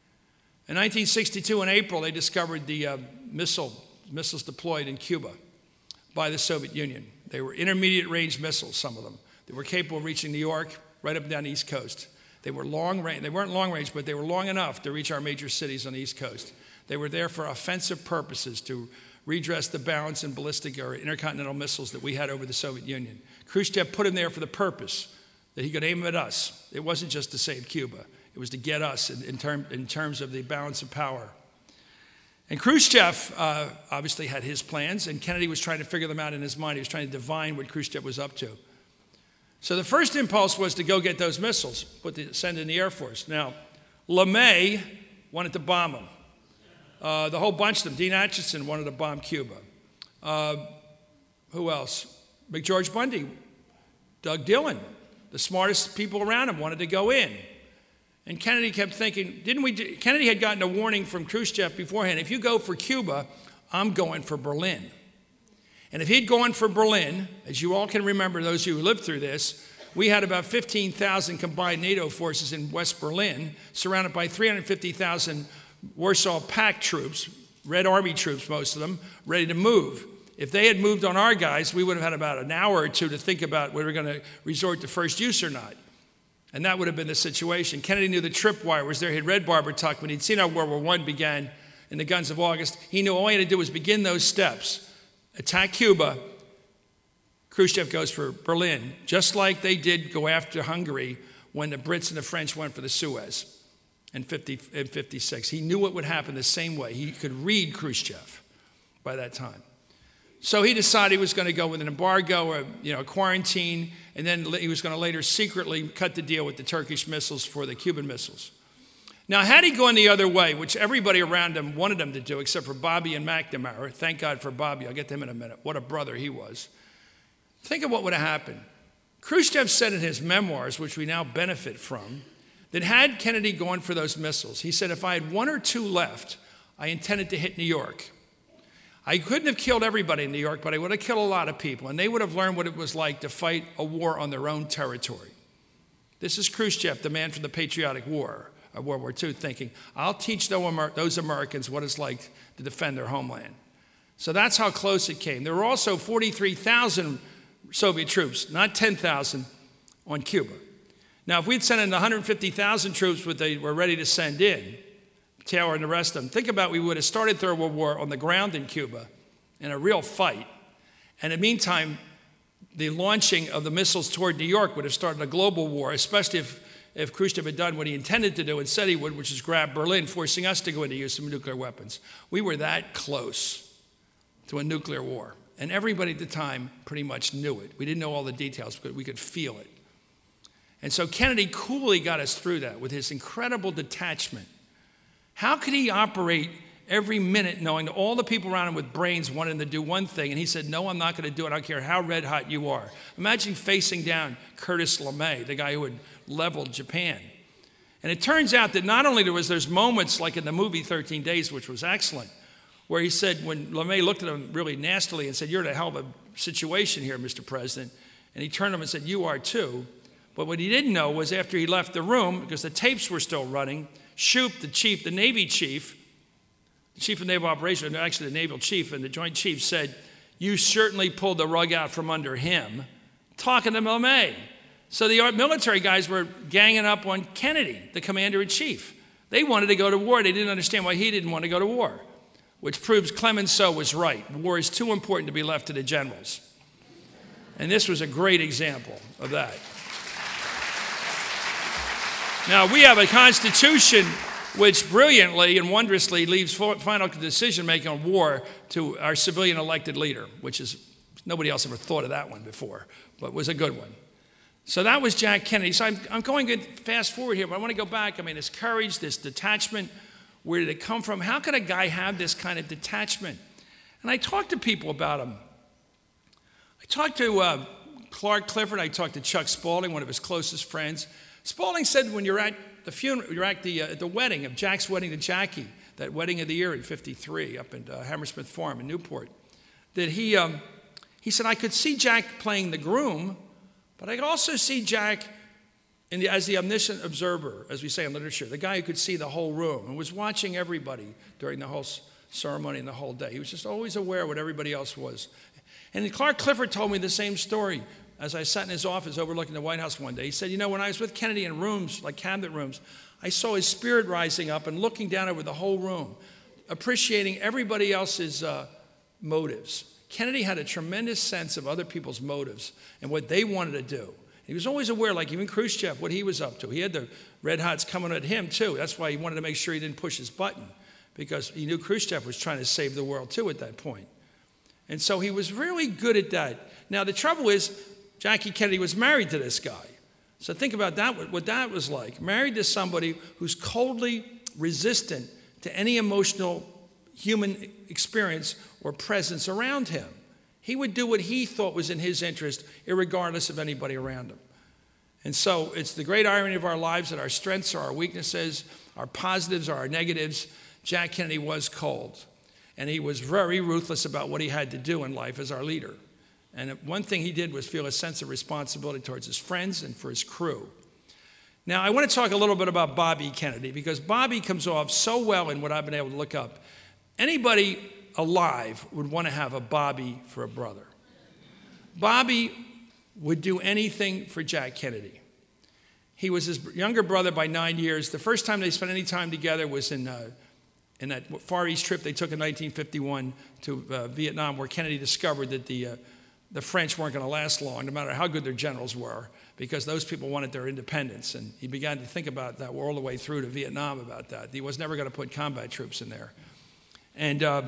In nineteen sixty-two, in April, they discovered the uh, missile, missiles deployed in Cuba by the Soviet Union. They were intermediate range missiles, some of them. They were capable of reaching New York, right up and down the East Coast. They were long range. They weren't long range, but they were long enough to reach our major cities on the East Coast. They were there for offensive purposes to redress the balance in ballistic or intercontinental missiles that we had over the Soviet Union. Khrushchev put them there for the purpose that he could aim them at us. It wasn't just to save Cuba. It was to get us in, in, term, in terms of the balance of power. And Khrushchev uh, obviously had his plans, and Kennedy was trying to figure them out in his mind. He was trying to divine what Khrushchev was up to. So the first impulse was to go get those missiles, put the, send in the Air Force. Now, LeMay wanted to bomb them. Uh, the whole bunch of them. Dean Acheson wanted to bomb Cuba. Uh, who else? McGeorge Bundy. Doug Dillon. The smartest people around him wanted to go in. And Kennedy kept thinking, didn't we? Do, Kennedy had gotten a warning from Khrushchev beforehand. If you go for Cuba, I'm going for Berlin. And if he'd gone for Berlin, as you all can remember, those of you who lived through this, we had about fifteen thousand combined NATO forces in West Berlin, surrounded by three hundred fifty thousand Warsaw Pact troops, Red Army troops, most of them, ready to move. If they had moved on our guys, we would have had about an hour or two to think about whether we were going to resort to first use or not. And that would have been the situation. Kennedy knew the tripwire was there. He'd read Barbara Tuck. When he'd seen how World War One began in the Guns of August, he knew all he had to do was begin those steps. Attack Cuba. Khrushchev goes for Berlin, just like they did go after Hungary when the Brits and the French went for the Suez in, fifty, in fifty-six. He knew what would happen the same way. He could read Khrushchev by that time. So he decided he was going to go with an embargo or, you know, quarantine, and then he was going to later secretly cut the deal with the Turkish missiles for the Cuban missiles. Now, had he gone the other way, which everybody around him wanted him to do, except for Bobby and McNamara, thank God for Bobby, I'll get to him in a minute, what a brother he was. Think of what would have happened. Khrushchev said in his memoirs, which we now benefit from, that had Kennedy gone for those missiles, he said, if I had one or two left, I intended to hit New York. I couldn't have killed everybody in New York, but I would have killed a lot of people, and they would have learned what it was like to fight a war on their own territory. This is Khrushchev, the man from the Patriotic War of World War Two, thinking, I'll teach those Americans what it's like to defend their homeland. So that's how close it came. There were also forty-three thousand Soviet troops, not ten thousand, on Cuba. Now, if we'd sent in one hundred fifty thousand troops, what they were ready to send in, Taylor and the rest of them, think about we would have started Third World War on the ground in Cuba in a real fight. And in the meantime, the launching of the missiles toward New York would have started a global war, especially if, if Khrushchev had done what he intended to do and said he would, which is grab Berlin, forcing us to go into use of nuclear weapons. We were that close to a nuclear war. And everybody at the time pretty much knew it. We didn't know all the details, but we could feel it. And so Kennedy coolly got us through that with his incredible detachment. How could he operate every minute knowing that all the people around him with brains wanted him to do one thing, and he said, no, I'm not going to do it. I don't care how red hot you are. Imagine facing down Curtis LeMay, the guy who had leveled Japan. And it turns out that not only was there's moments like in the movie thirteen days, which was excellent, where he said, when LeMay looked at him really nastily and said, you're in a hell of a situation here, Mister President, and he turned to him and said, you are too. But what he didn't know was after he left the room, because the tapes were still running, Shoup, the chief, the Navy chief, the chief of naval operations, actually the naval chief and the joint chief said, you certainly pulled the rug out from under him, talking to LeMay. So the military guys were ganging up on Kennedy, the commander-in-chief. They wanted to go to war. They didn't understand why he didn't want to go to war, which proves Clemenceau was right. War is too important to be left to the generals. And this was a great example of that. Now, we have a Constitution which brilliantly and wondrously leaves final decision-making on war to our civilian elected leader, which is, nobody else ever thought of that one before, but was a good one. So that was Jack Kennedy. So I'm, I'm going to fast forward here, but I want to go back. I mean, this courage, this detachment, where did it come from? How could a guy have this kind of detachment? And I talked to people about him. I talked to uh, Clark Clifford. I talked to Chuck Spaulding, one of his closest friends. Spaulding said when you're at the funeral, you're at the, uh, at the wedding of Jack's wedding to Jackie, that wedding of the year in fifty-three up in uh, Hammersmith Farm in Newport, that he, um, he said, I could see Jack playing the groom, but I could also see Jack in the, as the omniscient observer, as we say in literature, the guy who could see the whole room and was watching everybody during the whole ceremony and the whole day. He was just always aware of what everybody else was. And Clark Clifford told me the same story. As I sat in his office overlooking the White House one day, he said, you know, when I was with Kennedy in rooms, like cabinet rooms, I saw his spirit rising up and looking down over the whole room, appreciating everybody else's uh, motives. Kennedy had a tremendous sense of other people's motives and what they wanted to do. He was always aware, like even Khrushchev, what he was up to. He had the red hots coming at him, too. That's why he wanted to make sure he didn't push his button, because he knew Khrushchev was trying to save the world, too, at that point. And so he was really good at that. Now, the trouble is, Jackie Kennedy was married to this guy. So think about that, what that was like. Married to somebody who's coldly resistant to any emotional human experience or presence around him. He would do what he thought was in his interest, irregardless of anybody around him. And so it's the great irony of our lives that our strengths are our weaknesses, our positives are our negatives. Jack Kennedy was cold. And he was very ruthless about what he had to do in life as our leader. And one thing he did was feel a sense of responsibility towards his friends and for his crew. Now, I want to talk a little bit about Bobby Kennedy, because Bobby comes off so well in what I've been able to look up. Anybody alive would want to have a Bobby for a brother. Bobby would do anything for Jack Kennedy. He was his younger brother by nine years. The first time they spent any time together was in, uh, in that Far East trip they took in nineteen fifty-one to uh, Vietnam, where Kennedy discovered that the, uh, the French weren't going to last long, no matter how good their generals were, because those people wanted their independence. And he began to think about that all the way through to Vietnam about that. He was never going to put combat troops in there. And uh,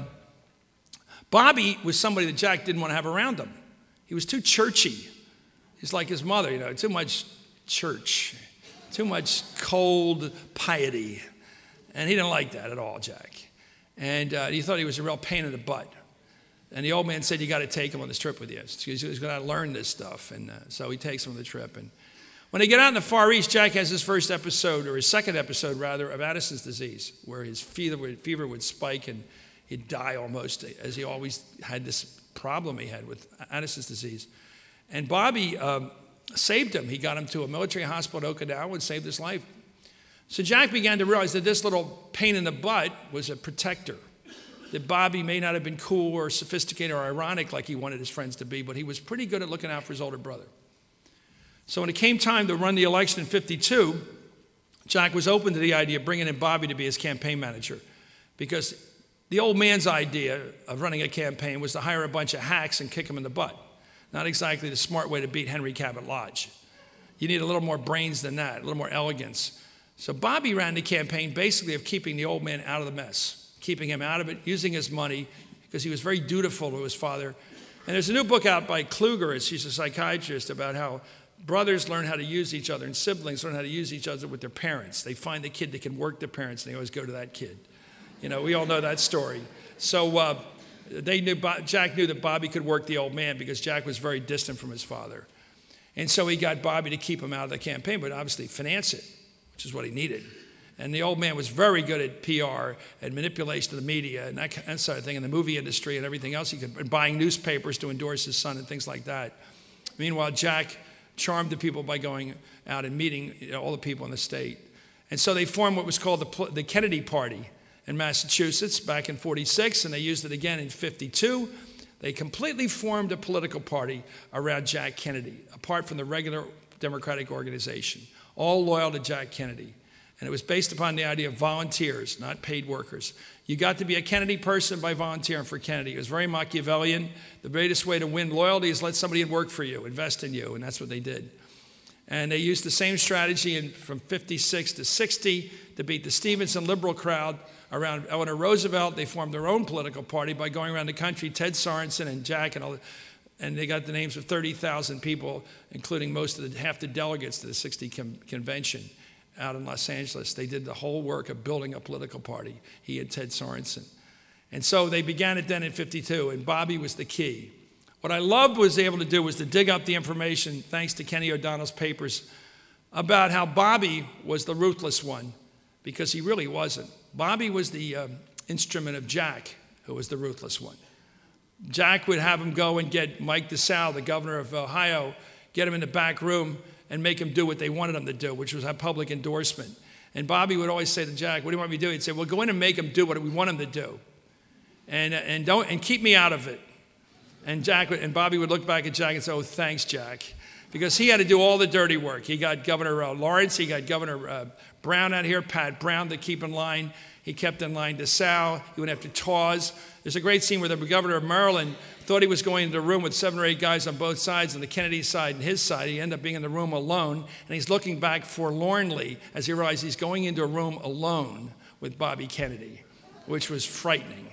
Bobby was somebody that Jack didn't want to have around him. He was too churchy. He's like his mother, you know, too much church, too much cold piety. And he didn't like that at all, Jack. And uh, he thought he was a real pain in the butt. And the old man said, you got to take him on this trip with you. He's going to learn this stuff. And uh, so he takes him on the trip. And when they get out in the Far East, Jack has his first episode, or his second episode, rather, of Addison's disease, where his fever would, fever would spike and he'd die almost, as he always had this problem he had with Addison's disease. And Bobby um, saved him. He got him to a military hospital in Okinawa and saved his life. So Jack began to realize that this little pain in the butt was a protector, that Bobby may not have been cool or sophisticated or ironic like he wanted his friends to be, but he was pretty good at looking out for his older brother. So when it came time to run the election in fifty-two, Jack was open to the idea of bringing in Bobby to be his campaign manager, because the old man's idea of running a campaign was to hire a bunch of hacks and kick them in the butt. Not exactly the smart way to beat Henry Cabot Lodge. You need a little more brains than that, a little more elegance. So Bobby ran the campaign basically of keeping the old man out of the mess, keeping him out of it, using his money, because he was very dutiful to his father. And there's a new book out by Kluger, she's a psychiatrist, about how brothers learn how to use each other and siblings learn how to use each other with their parents. They find the kid that can work their parents, and they always go to that kid. You know, we all know that story. So uh, they knew, Jack knew that Bobby could work the old man, because Jack was very distant from his father. And so he got Bobby to keep him out of the campaign, but obviously finance it, which is what he needed. And the old man was very good at P R and manipulation of the media and that, that sort of thing, in the movie industry and everything else. He could, and buying newspapers to endorse his son and things like that. Meanwhile, Jack charmed the people by going out and meeting, you know, all the people in the state. And so they formed what was called the, the Kennedy Party in Massachusetts back in forty-six, and they used it again in fifty-two. They completely formed a political party around Jack Kennedy, apart from the regular Democratic organization, all loyal to Jack Kennedy. And it was based upon the idea of volunteers, not paid workers. You got to be a Kennedy person by volunteering for Kennedy. It was very Machiavellian. The greatest way to win loyalty is let somebody work for you, invest in you, and that's what they did. And they used the same strategy in, from fifty-six to sixty to beat the Stevenson liberal crowd around Eleanor Roosevelt. They formed their own political party by going around the country, Ted Sorensen and Jack, and, all, and they got the names of thirty thousand people, including most of the, half the delegates to the sixty com- convention out in Los Angeles. They did the whole work of building a political party, he and Ted Sorensen. And so they began it then in fifty-two, and Bobby was the key. What I loved was able to do was to dig up the information, thanks to Kenny O'Donnell's papers, about how Bobby was the ruthless one, because he really wasn't. Bobby was the uh, instrument of Jack, who was the ruthless one. Jack would have him go and get Mike DeSalle, the governor of Ohio, get him in the back room and make him do what they wanted him to do, which was have public endorsement. And Bobby would always say to Jack, what do you want me to do? He'd say, well, go in and make him do what we want him to do. And, and, don't, and keep me out of it. And, Jack would, and Bobby would look back at Jack and say, oh, thanks, Jack. Because he had to do all the dirty work. He got Governor uh, Lawrence, he got Governor uh, Brown out here, Pat Brown, to keep in line. He kept in line DeSalle. He went after Tawes. There's a great scene where the governor of Maryland thought he was going into a room with seven or eight guys on both sides, on the Kennedy side and his side. He ended up being in the room alone, and he's looking back forlornly as he realized he's going into a room alone with Bobby Kennedy, which was frightening.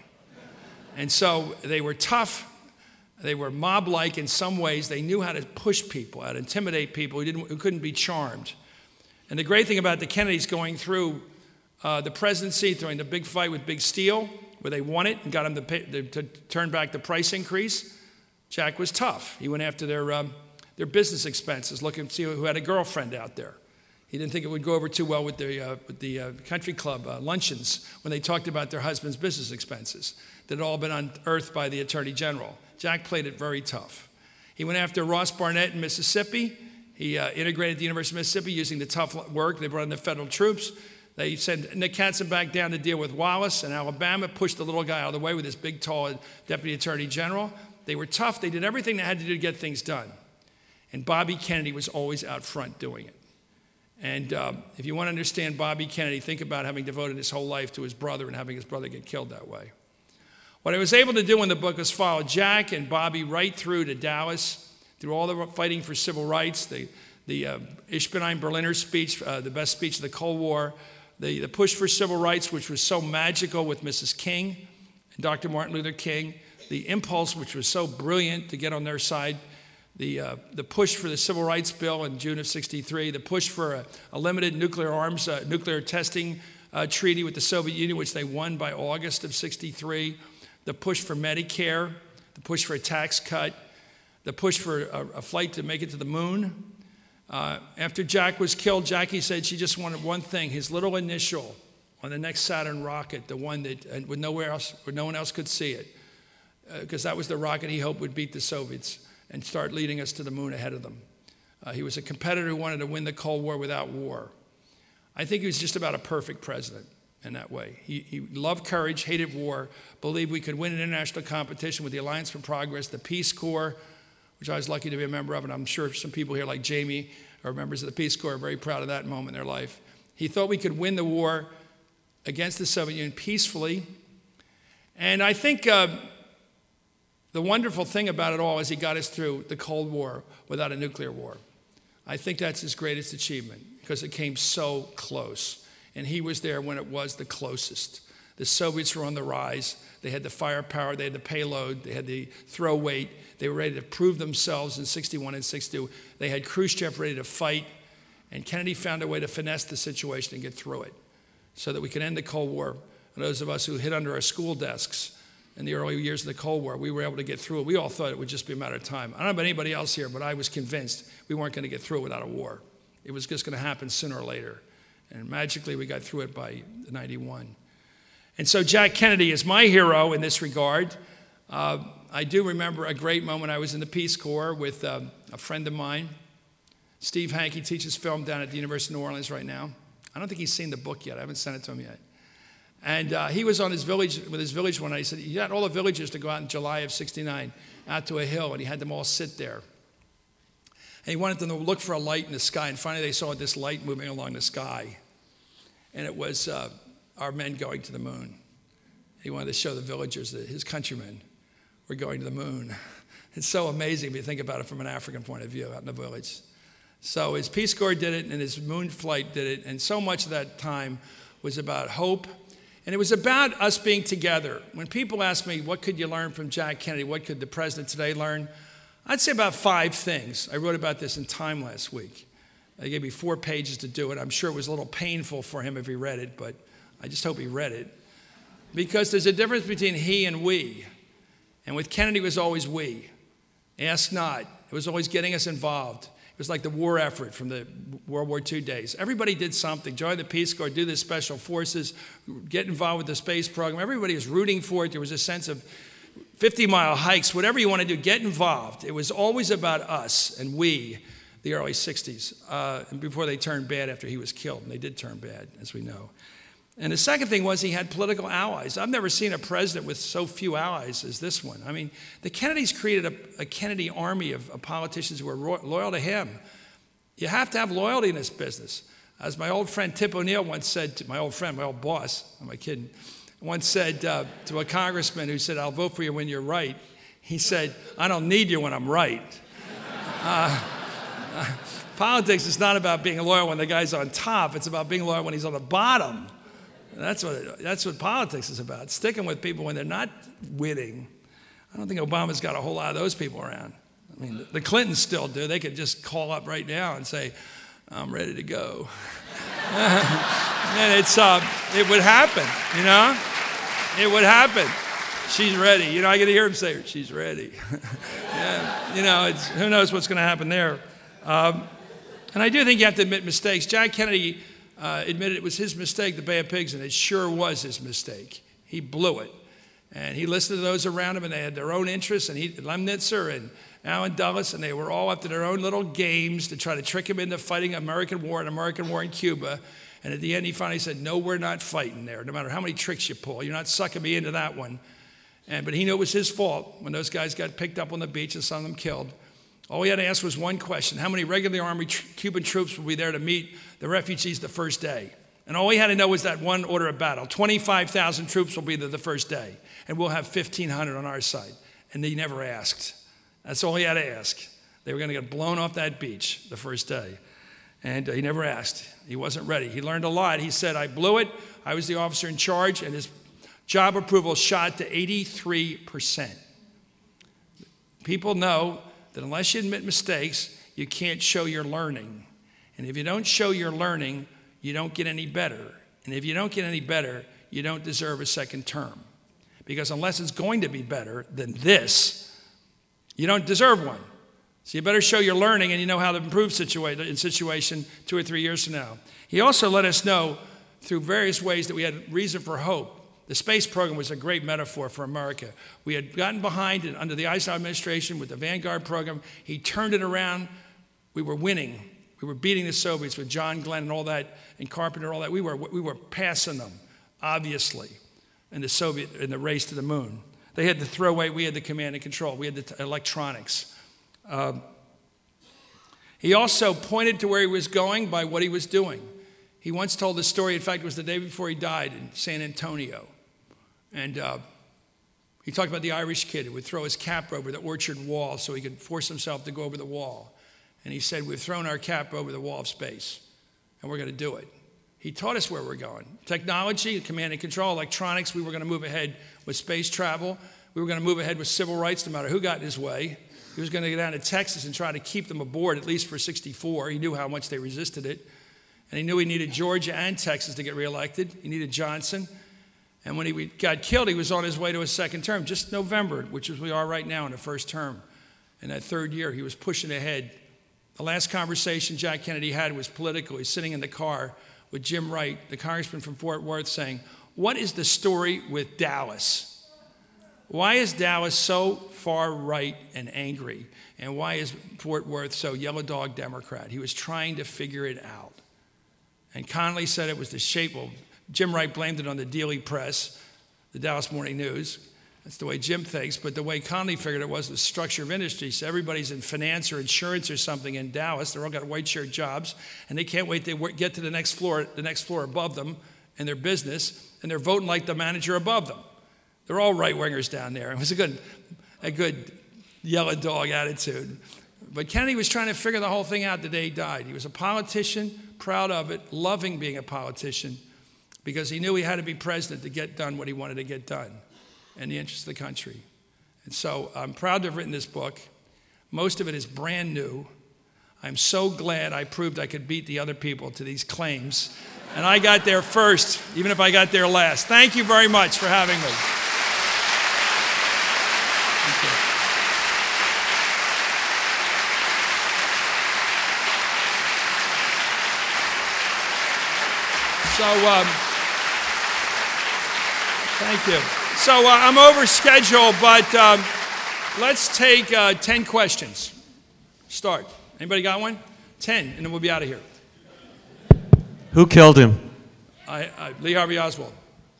And so they were tough. They were mob-like in some ways. They knew how to push people, how to intimidate people who, didn't, who couldn't be charmed. And the great thing about the Kennedys going through uh, the presidency, during the big fight with Big Steel, where they won it and got them to, pay, to, to turn back the price increase, Jack was tough. He went after their, um, their business expenses, looking to see who had a girlfriend out there. He didn't think it would go over too well with the, uh, with the uh, country club uh, luncheons when they talked about their husband's business expenses that had all been unearthed by the Attorney General. Jack played it very tough. He went after Ross Barnett in Mississippi. He uh, integrated the University of Mississippi using the tough work. They brought in the federal troops. They sent Nick Katzenbach down to deal with Wallace, and Alabama pushed the little guy out of the way with this big, tall Deputy Attorney General. They were tough. They did everything they had to do to get things done. And Bobby Kennedy was always out front doing it. And um, if you want to understand Bobby Kennedy, think about having devoted his whole life to his brother and having his brother get killed that way. What I was able to do in the book was follow Jack and Bobby right through to Dallas, through all the fighting for civil rights, the, the uh, Ich bin ein Berliner speech, uh, the best speech of the Cold War, the, the push for civil rights, which was so magical with Missus King and Doctor Martin Luther King, the impulse, which was so brilliant to get on their side, The, uh, the push for the Civil Rights Bill in June of sixty-three, the push for a, a limited nuclear arms, uh, nuclear testing uh, treaty with the Soviet Union, which they won by August of sixty-three, the push for Medicare, the push for a tax cut, the push for a, a flight to make it to the moon. Uh, after Jack was killed, Jackie said she just wanted one thing, his little initial on the next Saturn rocket, the one that uh, with nowhere else, where no one else could see it, because uh, that was the rocket he hoped would beat the Soviets and start leading us to the moon ahead of them. Uh, he was a competitor who wanted to win the Cold War without war. I think he was just about a perfect president in that way. He, he loved courage, hated war, believed we could win an international competition with the Alliance for Progress, the Peace Corps, which I was lucky to be a member of, and I'm sure some people here like Jamie are members of the Peace Corps are very proud of that moment in their life. He thought we could win the war against the Soviet Union peacefully. And I think uh, the wonderful thing about it all is he got us through the Cold War without a nuclear war. I think that's his greatest achievement because it came so close. And he was there when it was the closest. The Soviets were on the rise. They had the firepower, they had the payload, they had the throw weight. They were ready to prove themselves in sixty-one and sixty-two. They had Khrushchev ready to fight. And Kennedy found a way to finesse the situation and get through it so that we could end the Cold War. And those of us who hid under our school desks in the early years of the Cold War, we were able to get through it. We all thought it would just be a matter of time. I don't know about anybody else here, but I was convinced we weren't going to get through it without a war. It was just going to happen sooner or later. And magically, we got through it by ninety-one. And so Jack Kennedy is my hero in this regard. Uh, I do remember a great moment. I was in the Peace Corps with uh, a friend of mine. Steve Hankey teaches film down at the University of New Orleans right now. I don't think he's seen the book yet. I haven't sent it to him yet. And uh, he was on his village, with his village one night. He said he got all the villagers to go out in July of sixty-nine out to a hill, and he had them all sit there. And he wanted them to look for a light in the sky, and finally they saw this light moving along the sky. And it was uh, our men going to the moon. He wanted to show the villagers that his countrymen were going to the moon. It's so amazing if you think about it from an African point of view out in the village. So his Peace Corps did it, and his moon flight did it, and so much of that time was about hope. And it was about us being together. When people ask me, what could you learn from Jack Kennedy? What could the president today learn? I'd say about five things. I wrote about this in Time last week. They gave me four pages to do it. I'm sure it was a little painful for him if he read it, but I just hope he read it. Because there's a difference between he and we. And with Kennedy, it was always we. Ask not. It was always getting us involved. It was like the war effort from the World War Two days. Everybody did something. Join the Peace Corps, do the special forces, get involved with the space program. Everybody was rooting for it. There was a sense of fifty-mile hikes, whatever you want to do, get involved. It was always about us and we, the early sixties, uh, and before they turned bad after he was killed. And they did turn bad, as we know. And the second thing was he had political allies. I've never seen a president with so few allies as this one. I mean, the Kennedys created a, a Kennedy army of, of politicians who were ro- loyal to him. You have to have loyalty in this business. As my old friend Tip O'Neill once said to my old friend, my old boss, am I kidding, once said uh, to a congressman who said, I'll vote for you when you're right. He said, I don't need you when I'm right. Uh, uh, politics is not about being loyal when the guy's on top. It's about being loyal when he's on the bottom. That's what, that's what politics is about, sticking with people when they're not winning. I don't think Obama's got a whole lot of those people around. I mean, the Clintons still do. They could just call up right now and say, I'm ready to go. And it's, uh, it would happen, you know? It would happen. She's ready. You know, I get to hear him say, she's ready. Yeah, you know, it's, who knows what's going to happen there. Um, And I do think you have to admit mistakes. Jack Kennedy uh, admitted it was his mistake, the Bay of Pigs, and it sure was his mistake. He blew it. And he listened to those around him, and they had their own interests, and he, Lemnitzer and Allen Dulles, and they were all up to their own little games to try to trick him into fighting American war, an American war in Cuba. And at the end, he finally said, no, we're not fighting there, no matter how many tricks you pull. You're not sucking me into that one. And, but he knew it was his fault when those guys got picked up on the beach and some of them killed. All he had to ask was one question: how many regular Army tr- Cuban troops will be there to meet the refugees the first day? And all he had to know was that one order of battle. twenty-five thousand troops will be there the first day, and we'll have fifteen hundred on our side. And he never asked. That's all he had to ask. They were going to get blown off that beach the first day. And uh, he never asked. He wasn't ready. He learned a lot. He said, I blew it. I was the officer in charge, and his job approval shot to eighty-three percent. People know that unless you admit mistakes, you can't show your learning. And if you don't show your learning, you don't get any better. And if you don't get any better, you don't deserve a second term. Because unless it's going to be better than this, you don't deserve one. So you better show your learning and you know how to improve situa- in situation two or three years from now. He also let us know through various ways that we had reason for hope. The space program was a great metaphor for America. We had gotten behind it under the Eisenhower administration with the Vanguard program. He turned it around. We were winning. We were beating the Soviets with John Glenn and all that, and Carpenter, all that. We were, we were passing them, obviously, in the Soviet, in the race to the moon. They had the throwaway, we had the command and control. We had the t- electronics. Um, he also pointed to where he was going by what he was doing. He once told the story, in fact, it was the day before he died in San Antonio. And uh, he talked about the Irish kid who would throw his cap over the orchard wall so he could force himself to go over the wall. And he said, we've thrown our cap over the wall of space, and we're going to do it. He taught us where we're going. Technology, command and control, electronics, we were going to move ahead with space travel. We were going to move ahead with civil rights no matter who got in his way. He was going to get down to Texas and try to keep them aboard, at least for sixty-four. He knew how much they resisted it. And he knew he needed Georgia and Texas to get reelected. He needed Johnson. And when he got killed, he was on his way to his second term, just November, which is we are right now in the first term. In that third year, he was pushing ahead. The last conversation Jack Kennedy had was political. He's sitting in the car with Jim Wright, the congressman from Fort Worth, saying, what is the story with Dallas? Why is Dallas so far right and angry? And why is Fort Worth so yellow dog Democrat? He was trying to figure it out. And Connolly said it was the shape. Well, Jim Wright blamed it on the Daily Press, the Dallas Morning News. That's the way Jim thinks. But the way Connolly figured it was the structure of industry. So everybody's in finance or insurance or something in Dallas. They're all got white shirt jobs, and they can't wait to get to the next floor, the next floor above them in their business, and they're voting like the manager above them. They're all right-wingers down there. It was a good, a good yellow dog attitude. But Kennedy was trying to figure the whole thing out the day he died. He was a politician, proud of it, loving being a politician, because he knew he had to be president to get done what he wanted to get done in the interest of the country. And so I'm proud to have written this book. Most of it is brand new. I'm so glad I proved I could beat the other people to these claims. And I got there first, even if I got there last. Thank you very much for having me. So, um, thank you. So uh, I'm over schedule, but um, let's take uh, ten questions. Start. Anybody got one? ten, and then we'll be out of here. Who killed him? I, I, Lee Harvey Oswald.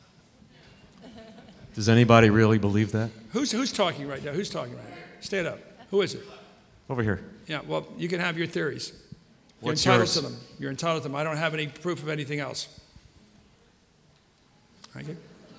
Does anybody really believe that? Who's, who's talking right now? Who's talking right now? Stand up. Who is it? Over here. Yeah, well, you can have your theories. You're What's entitled yours? to them. You're entitled to them. I don't have any proof of anything else. Thank you.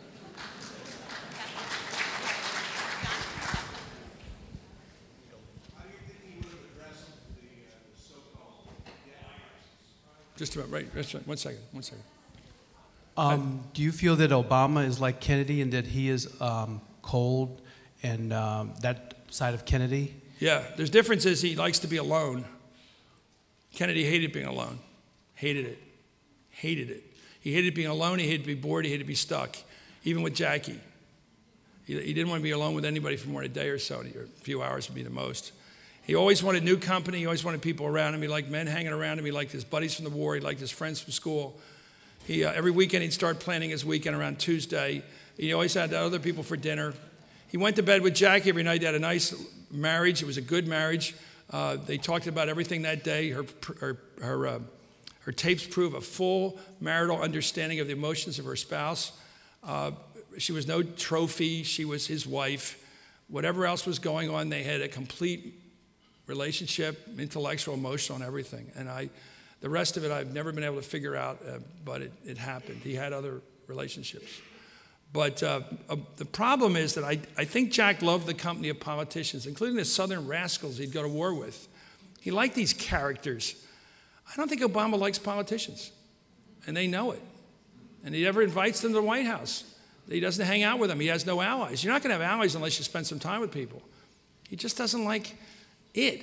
Just about right. That's right. One second. One second. Um, do you feel that Obama is like Kennedy and that he is um, cold and um, that side of Kennedy? Yeah. There's differences. He likes to be alone. Kennedy hated being alone. Hated it. Hated it. He hated being alone. He hated to be bored. He hated to be stuck. Even with Jackie. He, he didn't want to be alone with anybody for more than a day or so. Or a few hours would be the most. He always wanted new company. He always wanted people around him. He liked men hanging around him. He liked his buddies from the war. He liked his friends from school. He, uh, every weekend, he'd start planning his weekend around Tuesday. He always had other people for dinner. He went to bed with Jackie every night. They had a nice marriage. It was a good marriage. Uh, they talked about everything that day. Her, her, her, uh, her tapes prove a full marital understanding of the emotions of her spouse. Uh, she was no trophy. She was his wife. Whatever else was going on, they had a complete relationship, intellectual, emotional, and everything. And I, the rest of it, I've never been able to figure out, uh, but it, it happened. He had other relationships. But uh, uh, the problem is that I, I think Jack loved the company of politicians, including the Southern rascals he'd go to war with. He liked these characters. I don't think Obama likes politicians, and they know it. And he never invites them to the White House. He doesn't hang out with them. He has no allies. You're not going to have allies unless you spend some time with people. He just doesn't like it.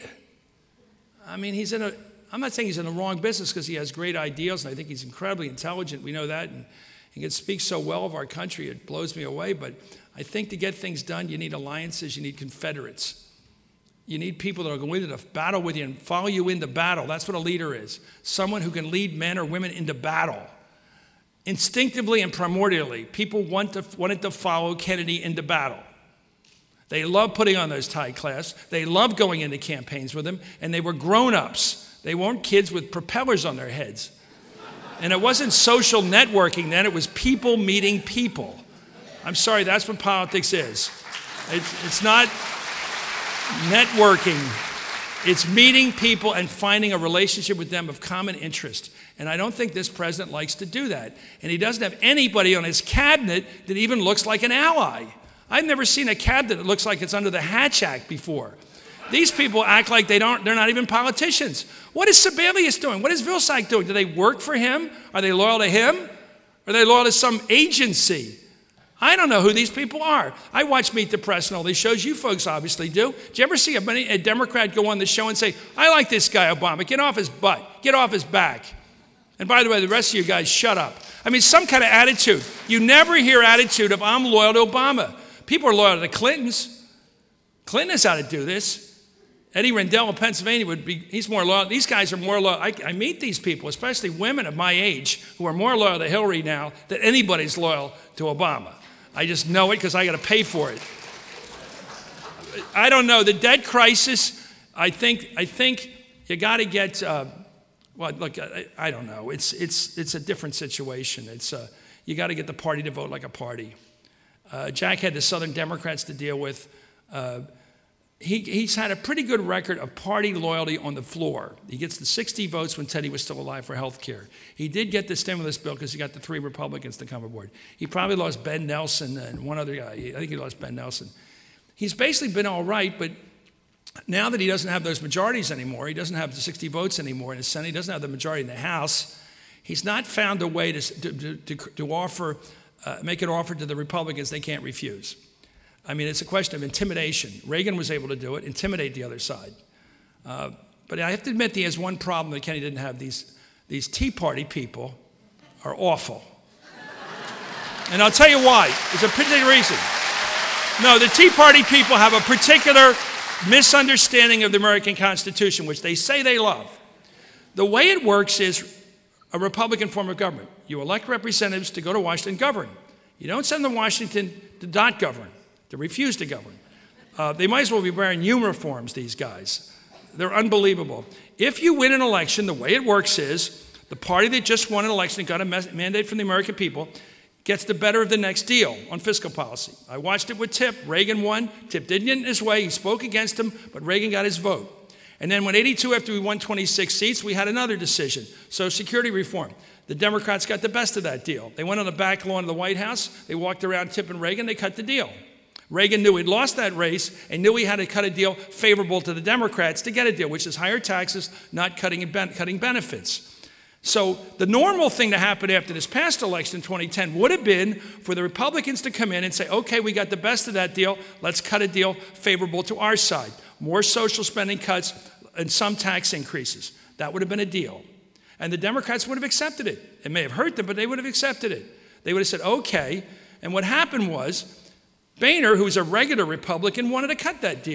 I mean, he's in a, I'm not saying he's in the wrong business because he has great ideals, and I think he's incredibly intelligent. We know that, and he can speak so well of our country. It blows me away, but I think to get things done, you need alliances, you need confederates. You need people that are going into the battle with you and follow you into battle. That's what a leader is. Someone who can lead men or women into battle. Instinctively and primordially, people want to, wanted to follow Kennedy into battle. They loved putting on those tie clasps. They loved going into campaigns with him, and they were grown-ups. They weren't kids with propellers on their heads. And it wasn't social networking then. It was people meeting people. I'm sorry, that's what politics is. It's, it's not networking. It's meeting people and finding a relationship with them of common interest. And I don't think this president likes to do that. And he doesn't have anybody on his cabinet that even looks like an ally. I've never seen a cabinet that looks like it's under the Hatch Act before. These people act like they don't, they're not even politicians. What is Sebelius doing? What is Vilsack doing? Do they work for him? Are they loyal to him? Are they loyal to some agency? I don't know who these people are. I watch Meet the Press and all these shows. You folks obviously do. Did you ever see a, a Democrat go on the show and say, I like this guy Obama. Get off his butt. Get off his back. And by the way, the rest of you guys, shut up. I mean, some kind of attitude. You never hear attitude of, I'm loyal to Obama. People are loyal to the Clintons. Clinton knows how to do this. Eddie Rendell of Pennsylvania would be, he's more loyal. These guys are more loyal. I, I meet these people, especially women of my age, who are more loyal to Hillary now than anybody's loyal to Obama. I just know it because I got to pay for it. I don't know. The debt crisis, I think, I think you got to get, uh, well, look, I, I don't know. It's, it's, it's a different situation. It's, uh, you got to get the party to vote like a party. Uh, Jack had the Southern Democrats to deal with. Uh, he, he's had a pretty good record of party loyalty on the floor. He gets the sixty votes when Teddy was still alive for health care. He did get the stimulus bill because he got the three Republicans to come aboard. He probably lost Ben Nelson and one other guy. I think he lost Ben Nelson. He's basically been all right, but now that he doesn't have those majorities anymore, he doesn't have the sixty votes anymore in the Senate, he doesn't have the majority in the House, he's not found a way to, to, to, to offer, uh, make an offer to the Republicans they can't refuse. I mean, it's a question of intimidation. Reagan was able to do it, intimidate the other side. Uh, but I have to admit, he has one problem that Kennedy didn't have. These, these Tea Party people are awful. And I'll tell you why. There's a particular reason. No, the Tea Party people have a particular misunderstanding of the American Constitution, which they say they love. The way it works is a Republican form of government. You elect representatives to go to Washington and govern. You don't send them to Washington to not govern, to refuse to govern. Uh, they might as well be wearing uniforms, these guys. They're unbelievable. If you win an election, the way it works is the party that just won an election and got a mandate from the American people gets the better of the next deal on fiscal policy. I watched it with Tip. Reagan won. Tip didn't get in his way. He spoke against him, but Reagan got his vote. And then when eighty-two, after we won twenty-six seats, we had another decision. Social Security reform. The Democrats got the best of that deal. They went on the back lawn of the White House. They walked around Tip and Reagan. They cut the deal. Reagan knew he'd lost that race and knew he had to cut a deal favorable to the Democrats to get a deal, which is higher taxes, not cutting, cutting benefits. So the normal thing to happen after this past election in twenty ten would have been for the Republicans to come in and say, okay, we got the best of that deal. Let's cut a deal favorable to our side. More social spending cuts and some tax increases. That would have been a deal. And the Democrats would have accepted it. It may have hurt them, but they would have accepted it. They would have said, okay. And what happened was Boehner, who's a regular Republican, wanted to cut that deal.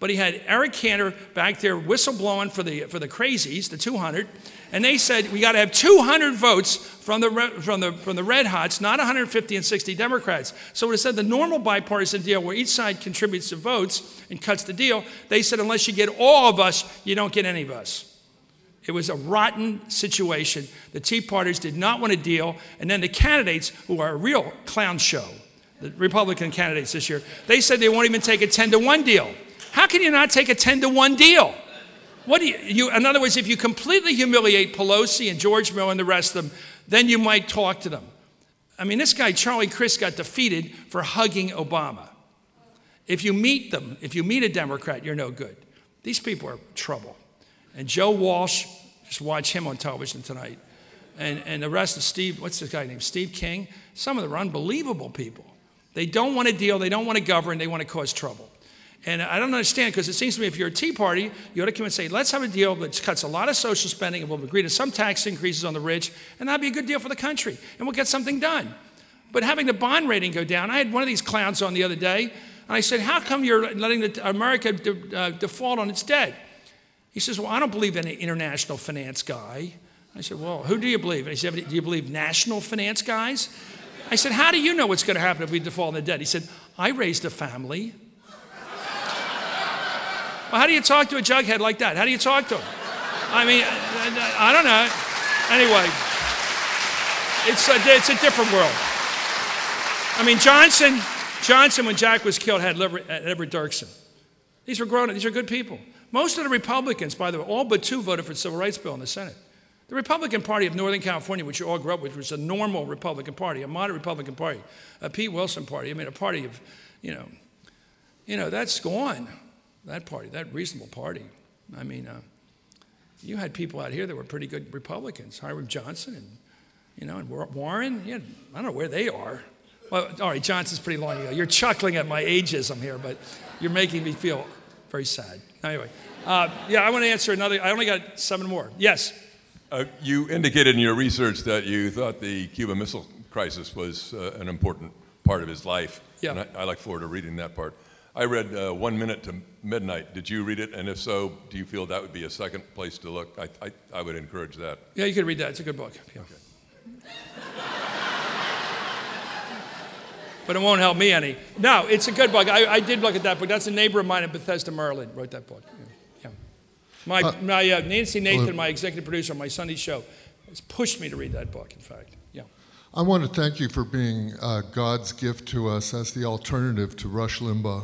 But he had Eric Cantor back there whistleblowing for the, for the crazies, the two hundred. And they said, we got to have two hundred votes from the, from, the, from the red hots, not one hundred fifty and sixty Democrats. So it said the normal bipartisan deal where each side contributes the votes and cuts the deal, they said unless you get all of us, you don't get any of us. It was a rotten situation. The Tea Partiers did not want a deal. And then the candidates, who are a real clown show, the Republican candidates this year, they said they won't even take a ten to one deal. How can you not take a ten to one deal? What do you, you, in other words, if you completely humiliate Pelosi and George Miller and the rest of them, then you might talk to them. I mean, this guy, Charlie Crist, got defeated for hugging Obama. If you meet them, if you meet a Democrat, you're no good. These people are trouble. And Joe Walsh, just watch him on television tonight. And, and the rest of Steve, what's this guy named? Steve King. Some of them are unbelievable people. They don't want to deal, they don't want to govern, they want to cause trouble. And I don't understand, because it seems to me if you're a Tea Party, you ought to come and say, let's have a deal that cuts a lot of social spending, and we'll agree to some tax increases on the rich, and that'd be a good deal for the country, and we'll get something done. But having the bond rating go down, I had one of these clowns on the other day, and I said, how come you're letting the, America de, uh, default on its debt? He says, well, I don't believe in an international finance guy. I said, well, who do you believe? And he said, do you believe national finance guys? I said, how do you know what's going to happen if we default on the debt? He said, I raised a family. Well, how do you talk to a jughead like that? How do you talk to him? I mean, I, I don't know. Anyway, it's a, it's a different world. I mean, Johnson, Johnson, when Jack was killed, had Everett Dirksen. These were grown up. These are good people. Most of the Republicans, by the way, all but two voted for the Civil Rights Bill in the Senate. The Republican Party of Northern California, which you all grew up with, was a normal Republican Party, a moderate Republican Party, a Pete Wilson party. I mean, a party of, you know, you know, that's gone. That party, that reasonable party. I mean, uh, you had people out here that were pretty good Republicans. Hiram Johnson and, you know, and Warren. Yeah, I don't know where they are. Well, all right, Johnson's pretty long ago. You're chuckling at my ageism here, but you're making me feel very sad. Anyway, uh, yeah, I want to answer another. I only got seven more. Yes? Uh, you indicated in your research that you thought the Cuban Missile Crisis was uh, an important part of his life. Yeah. And I, I look forward to reading that part. I read uh, One Minute to Midnight. Did you read it? And if so, do you feel that would be a second place to look? I, I, I would encourage that. Yeah, you could read that. It's a good book. Yeah. Okay. But it won't help me any. No, it's a good book. I, I did look at that book. That's a neighbor of mine in Bethesda, Maryland, wrote that book. Yeah. yeah. My, uh, my uh, Nancy Nathan, uh, my executive producer on my Sunday show, has pushed me to read that book, in fact. Yeah. I want to thank you for being uh, God's gift to us as the alternative to Rush Limbaugh.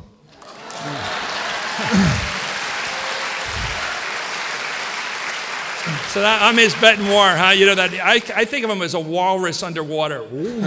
So that, I'm his bête noire, huh? You know that I, I think of him as a walrus underwater.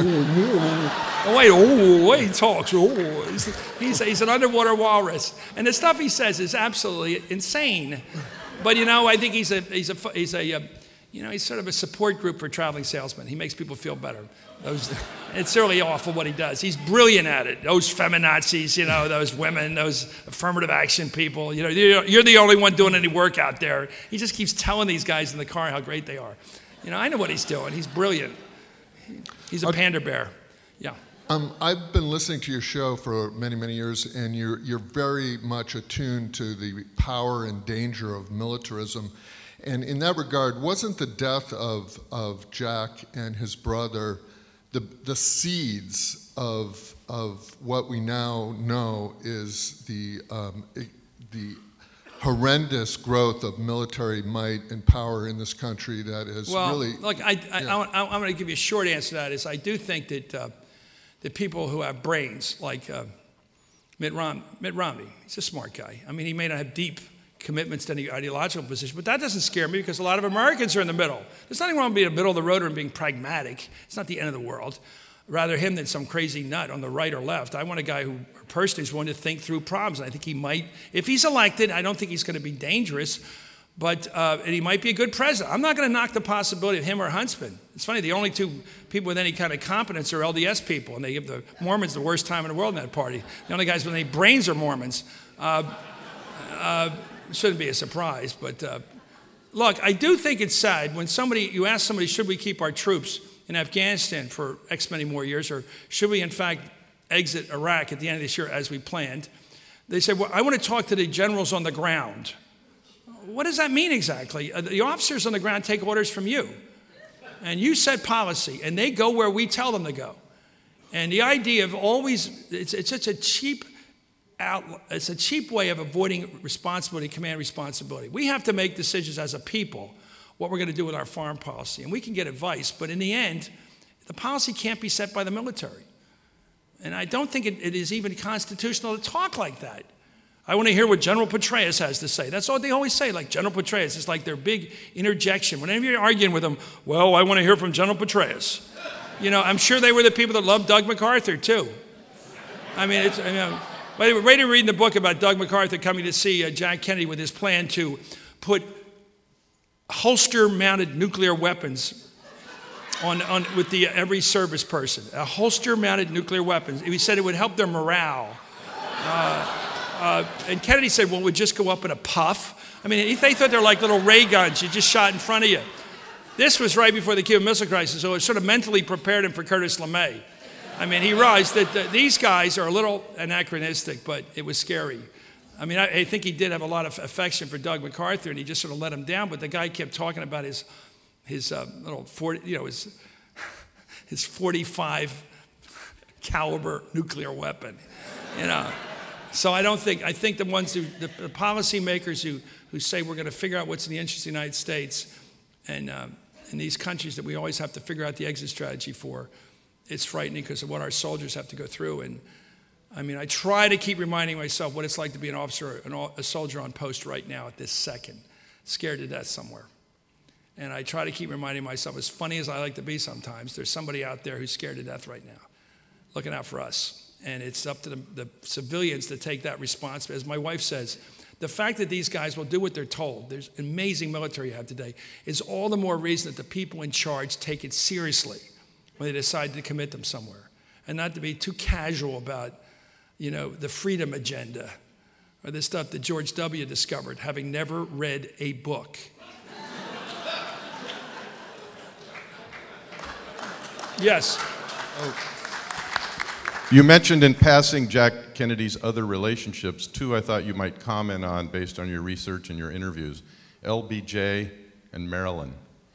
Oh, wait, oh, wait, he talks. Oh, he's, he's, he's an underwater walrus, and the stuff he says is absolutely insane. But you know, I think he's a he's a he's a uh, you know he's sort of a support group for traveling salesmen. He makes people feel better. Those, it's really awful what he does. He's brilliant at it. Those feminazis, you know, those women, those affirmative action people. You know, you're the only one doing any work out there. He just keeps telling these guys in the car how great they are. You know, I know what he's doing. He's brilliant. He's a panda bear. Yeah. Um, I've been listening to your show for many, many years, and you're you're very much attuned to the power and danger of militarism. And in that regard, wasn't the death of of Jack and his brother the the seeds of of what we now know is the um, the horrendous growth of military might and power in this country that has well, really? Look, I, I, yeah. I, I'm going to give you a short answer to that. Is I do think that uh, the people who have brains, like uh, Mitt, Rom- Mitt Romney, he's a smart guy. I mean, he may not have deep commitments to any ideological position, but that doesn't scare me because a lot of Americans are in the middle. There's nothing wrong with being in the middle of the road and being pragmatic. It's not the end of the world. Rather him than some crazy nut on the right or left. I want a guy who personally is willing to think through problems. And I think he might, if he's elected, I don't think he's going to be dangerous, but uh, and he might be a good president. I'm not going to knock the possibility of him or Huntsman. It's funny, the only two people with any kind of competence are L D S people, and they give the Mormons the worst time in the world in that party. The only guys with any brains are Mormons. Uh, uh, shouldn't be a surprise, but uh, look, I do think it's sad when somebody, you ask somebody, should we keep our troops in Afghanistan for X many more years, or should we in fact exit Iraq at the end of this year as we planned? They said, well, I want to talk to the generals on the ground. What does that mean exactly? Uh, the officers on the ground take orders from you. And you set policy, and they go where we tell them to go. And the idea of always, it's, it's such a cheap out, it's a cheap way of avoiding responsibility, command responsibility. We have to make decisions as a people what we're going to do with our foreign policy. And we can get advice, but in the end, the policy can't be set by the military. And I don't think it, it is even constitutional to talk like that. I want to hear what General Petraeus has to say. That's all they always say, like General Petraeus. It's like their big interjection. Whenever you're arguing with them, well, I want to hear from General Petraeus. You know, I'm sure they were the people that loved Doug MacArthur, too. I mean, it's, you know, by the way, Ray reading the book about Doug MacArthur coming to see uh, Jack Kennedy with his plan to put holster-mounted nuclear weapons on, on with the uh, every service person. A holster-mounted nuclear weapons. He said it would help their morale. Uh, Uh, and Kennedy said, well, it would just go up in a puff. I mean, they thought they're like little ray guns you just shot in front of you. This was right before the Cuban Missile Crisis, so it sort of mentally prepared him for Curtis LeMay. I mean, he realized that the, these guys are a little anachronistic, but it was scary. I mean, I, I think he did have a lot of affection for Doug MacArthur, and he just sort of let him down, but the guy kept talking about his, his uh, little, forty, you know, his, his forty-five caliber nuclear weapon, you know. So I don't think, I think the ones who, the, the policymakers who, who say we're going to figure out what's in the interest of the United States and uh, in these countries that we always have to figure out the exit strategy for, it's frightening because of what our soldiers have to go through. And I mean, I try to keep reminding myself what it's like to be an officer, an, a soldier on post right now at this second, scared to death somewhere. And I try to keep reminding myself, as funny as I like to be sometimes, there's somebody out there who's scared to death right now, looking out for us. And it's up to the, the civilians to take that responsibility. As my wife says, the fact that these guys will do what they're told, there's amazing military you have today, is all the more reason that the people in charge take it seriously when they decide to commit them somewhere. And not to be too casual about, you know, the freedom agenda or the stuff that George W. discovered, having never read a book. Yes. Oh. You mentioned in passing Jack Kennedy's other relationships. Two I thought you might comment on based on your research and your interviews, L B J and Marilyn.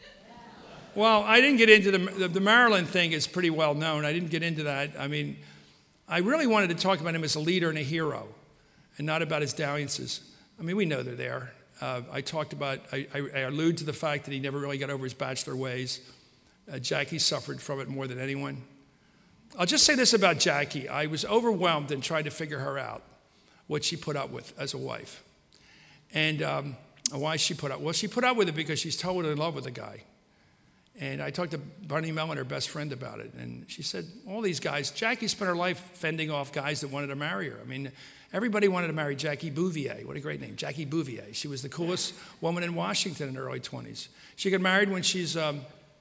Well, I didn't get into the, the, the Marilyn thing is pretty well known. I didn't get into that. I mean, I really wanted to talk about him as a leader and a hero and not about his dalliances. I mean, we know they're there. Uh, I talked about, I, I, I allude to the fact that he never really got over his bachelor ways. Uh, Jackie suffered from it more than anyone. I'll just say this about Jackie. I was overwhelmed and tried to figure her out, what she put up with as a wife. And um, why she put up? Well, she put up with it because she's totally in love with the guy. And I talked to Barney Mellon, her best friend, about it. And she said, all these guys, Jackie spent her life fending off guys that wanted to marry her. I mean, everybody wanted to marry Jackie Bouvier. What a great name, Jackie Bouvier. She was the coolest woman in Washington in her early twenties. She got married when she's um,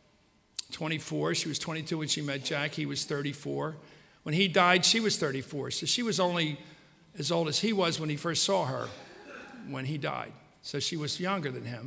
twenty-four. She was twenty-two when she met Jack. He was thirty-four. When he died, she was thirty-four. So she was only as old as he was when he first saw her when he died. So she was younger than him.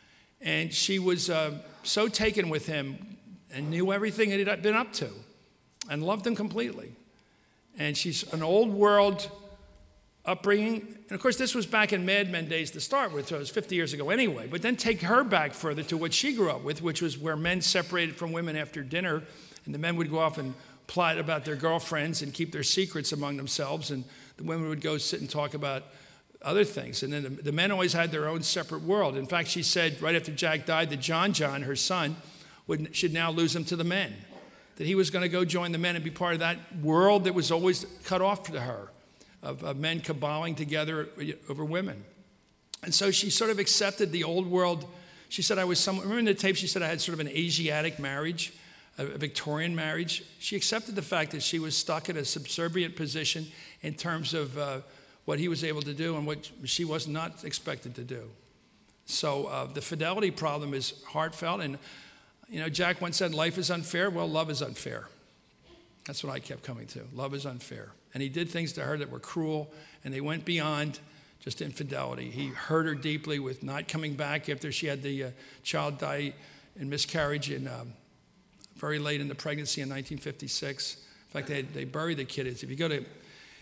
And she was uh, so taken with him and knew everything that he'd been up to and loved him completely. And she's an old world upbringing. And of course, this was back in Mad Men days to start with, so it was fifty years ago anyway. But then take her back further to what she grew up with, which was where men separated from women after dinner, and the men would go off and plot about their girlfriends and keep their secrets among themselves, and the women would go sit and talk about other things. And then the, the men always had their own separate world. In fact, she said right after Jack died that John John, her son, would, should now lose him to the men, that he was going to go join the men and be part of that world that was always cut off to her. Of, of men caballing together over women. And so she sort of accepted the old world. She said I was some, remember in the tape she said I had sort of an Asiatic marriage, a, a Victorian marriage. She accepted the fact that she was stuck in a subservient position in terms of uh, what he was able to do and what she was not expected to do. So uh, the fidelity problem is heartfelt. And, you know, Jack once said, life is unfair. Well, love is unfair. That's what I kept coming to. Love is unfair. And he did things to her that were cruel, and they went beyond just infidelity. He hurt her deeply with not coming back after she had the uh, child die in miscarriage in, um, very late in the pregnancy in nineteen fifty-six. In fact, they, they buried the kid. If you go to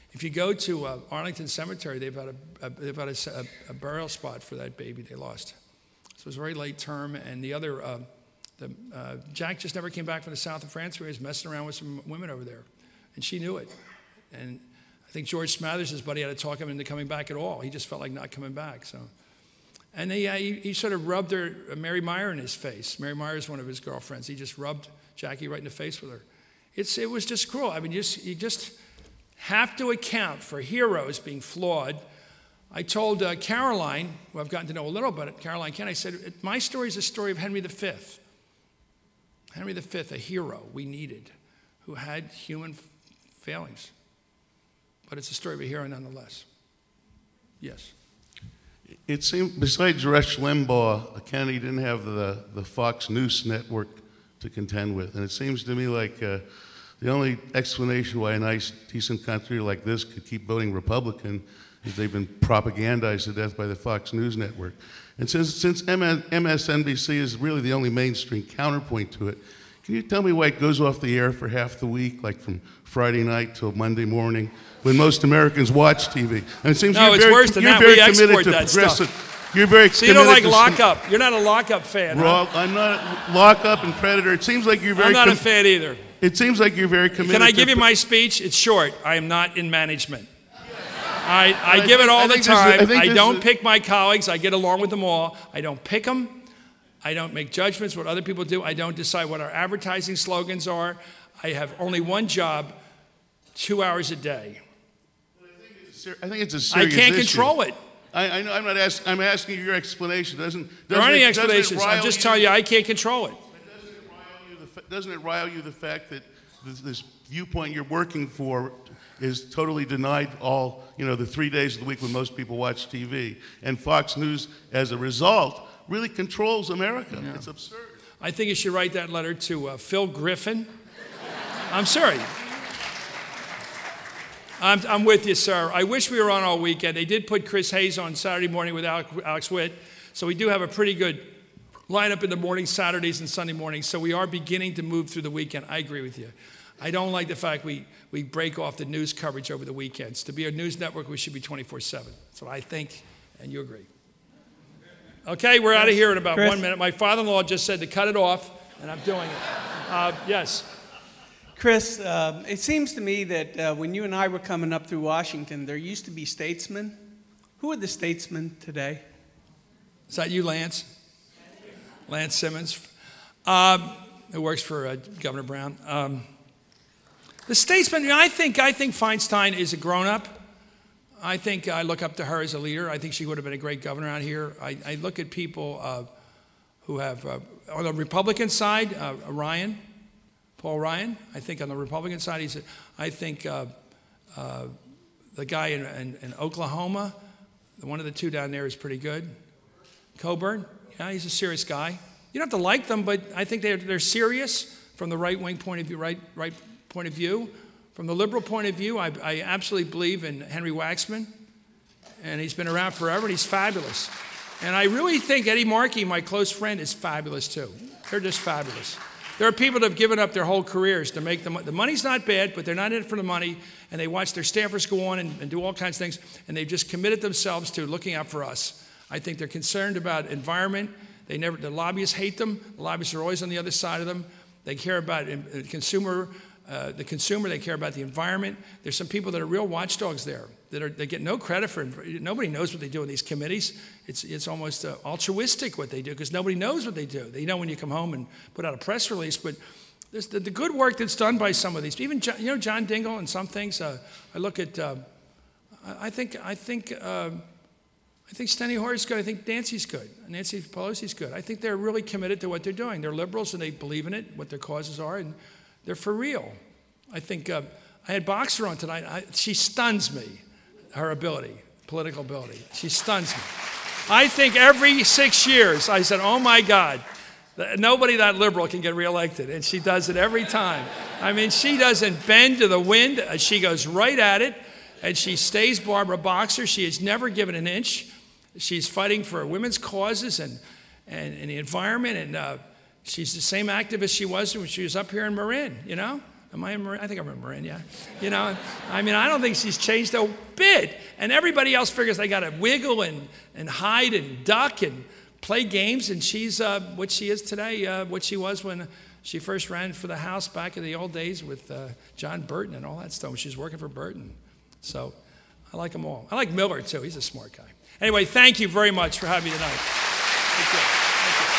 If you go to uh, Arlington Cemetery, they've got, a, a, they've got a, a, a burial spot for that baby they lost. So it was a very late term, and the other, uh, the, uh, Jack just never came back from the south of France where he was messing around with some women over there, and she knew it. And I think George Smathers, his buddy, had to talk him into coming back at all. He just felt like not coming back. So, and they, uh, he, he sort of rubbed her, uh, Mary Meyer in his face. Mary Meyer is one of his girlfriends. He just rubbed Jackie right in the face with her. It's, it was just cruel. I mean, you just, you just have to account for heroes being flawed. I told uh, Caroline, who I've gotten to know a little bit, Caroline Kent, I said, my story is a story of Henry the Fifth. Henry the Fifth, a hero we needed, who had human failings. But it's a story of a hero nonetheless. Yes. It seemed, besides Rush Limbaugh, Kennedy didn't have the, the Fox News network to contend with. And it seems to me like uh, the only explanation why a nice, decent country like this could keep voting Republican is they've been propagandized to death by the Fox News network. And since, since M S N B C is really the only mainstream counterpoint to it, can you tell me why it goes off the air for half the week, like from Friday night till Monday morning, when most Americans watch T V? And it seems no, you're it's very, worse than you're that. very We committed export to that progressive. stuff. You're very so you don't like to Lockup. You're not a Lockup fan, Raw, huh? I'm not Lockup and Predator. It seems like you're very. I'm not a fan either. It seems like you're very committed. Can I give to you my speech? It's short. I am not in management. I, I give it all the time. I, I don't pick my colleagues. I get along with them all. I don't pick them. I don't make judgments what other people do. I don't decide what our advertising slogans are. I have only one job, two hours a day. I think it's a serious I can't issue. control it. I, I know. I'm not asking. I'm asking you your explanation. Doesn't, doesn't there aren't it, any explanations. I'm just telling you, I can't control it. Doesn't it rile you the, doesn't it rile you the fact that this, this viewpoint you're working for is totally denied all, you know, the three days of the week when most people watch T V, and Fox News, as a result, really controls America. Yeah. It's absurd. I think you should write that letter to uh, Phil Griffin. I'm sorry. I'm, I'm with you, sir. I wish we were on all weekend. They did put Chris Hayes on Saturday morning with Alex Witt, so we do have a pretty good lineup in the morning, Saturdays and Sunday mornings, so we are beginning to move through the weekend. I agree with you. I don't like the fact we, we break off the news coverage over the weekends. To be a news network, we should be twenty-four seven. That's what I think, and you agree. Okay, we're out of here in about Chris. one minute. My father-in-law just said to cut it off, and I'm doing it. Uh, yes. Chris, uh, it seems to me that uh, when you and I were coming up through Washington, there used to be statesmen. Who are the statesmen today? Is that you, Lance? Lance Simmons, um, who works for uh, Governor Brown. Um, the statesman, you know, I think I think Feinstein is a grown-up. I think I look up to her as a leader. I think she would have been a great governor out here. I, I look at people uh, who have, uh, on the Republican side, uh, Ryan, Paul Ryan. I think on the Republican side, he's. A, I think uh, uh, the guy in, in, in Oklahoma, one of the two down there, is pretty good. Coburn, yeah, he's a serious guy. You don't have to like them, but I think they're they're serious from the right-wing point of view. Right, right point of view. From the liberal point of view, I, I absolutely believe in Henry Waxman, and he's been around forever, and he's fabulous. And I really think Eddie Markey, my close friend, is fabulous too. They're just fabulous. There are people that have given up their whole careers to make the money. The money's not bad, but they're not in it for the money, and they watch their staffers go on and, and do all kinds of things, and they've just committed themselves to looking out for us. I think they're concerned about environment. They never. The lobbyists hate them. The lobbyists are always on the other side of them. They care about consumer. Uh, the consumer, they care about the environment. There's some people that are real watchdogs there that are, they get no credit for. Nobody knows what they do in these committees. It's it's almost uh, altruistic what they do because nobody knows what they do. They know when you come home and put out a press release, but there's the, the good work that's done by some of these, even John, you know John Dingell and some things. Uh, I look at. Uh, I think I think uh, I think Steny Hoyer's good. I think Nancy's good. Nancy Pelosi's good. I think they're really committed to what they're doing. They're liberals and they believe in it, what their causes are, and they're for real. I think uh, I had Boxer on tonight. I, she stuns me, her ability, political ability. She stuns me. I think every six years I said, oh my God, nobody that liberal can get reelected. And she does it every time. I mean, she doesn't bend to the wind. She goes right at it. And she stays Barbara Boxer. She has never given an inch. She's fighting for women's causes and, and, and the environment. And uh, she's the same activist she was when she was up here in Marin, you know? Am I in Marin? I think I'm in Marin, yeah. You know, I mean, I don't think she's changed a bit. And everybody else figures they got to wiggle and, and hide and duck and play games. And she's uh, what she is today, uh, what she was when she first ran for the House back in the old days with uh, John Burton and all that stuff. She's working for Burton. So I like them all. I like Miller, too. He's a smart guy. Anyway, thank you very much for having me tonight. Thank you. Thank you.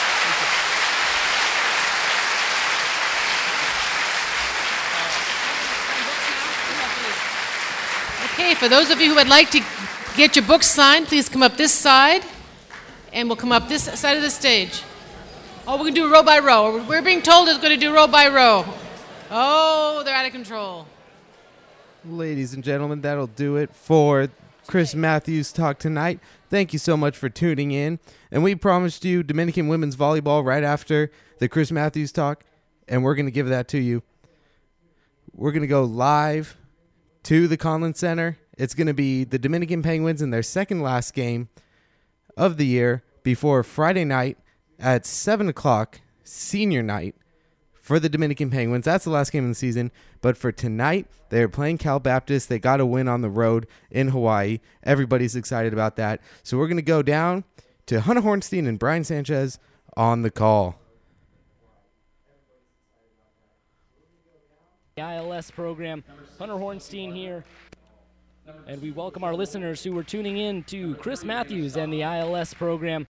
Okay, for those of you who would like to get your books signed, please come up this side, and we'll come up this side of the stage. Oh, we're going to do row by row. We're being told it's going to do row by row. Oh, they're out of control. Ladies and gentlemen, that'll do it for Chris Matthews' talk tonight. Thank you so much for tuning in. And we promised you Dominican women's volleyball right after the Chris Matthews talk, and we're going to give that to you. We're going to go live to the Conlin Center. It's going to be the Dominican Penguins in their second last game of the year before Friday night at seven o'clock, senior night, for the Dominican Penguins. That's the last game of the season. But for tonight, they're playing Cal Baptist. They got to win on the road in Hawaii. Everybody's excited about that. So we're going to go down to Hunter Hornstein and Brian Sanchez on the call. The I L S program. Hunter Hornstein here. And we welcome our listeners who are tuning in to Chris Matthews and the I L S program.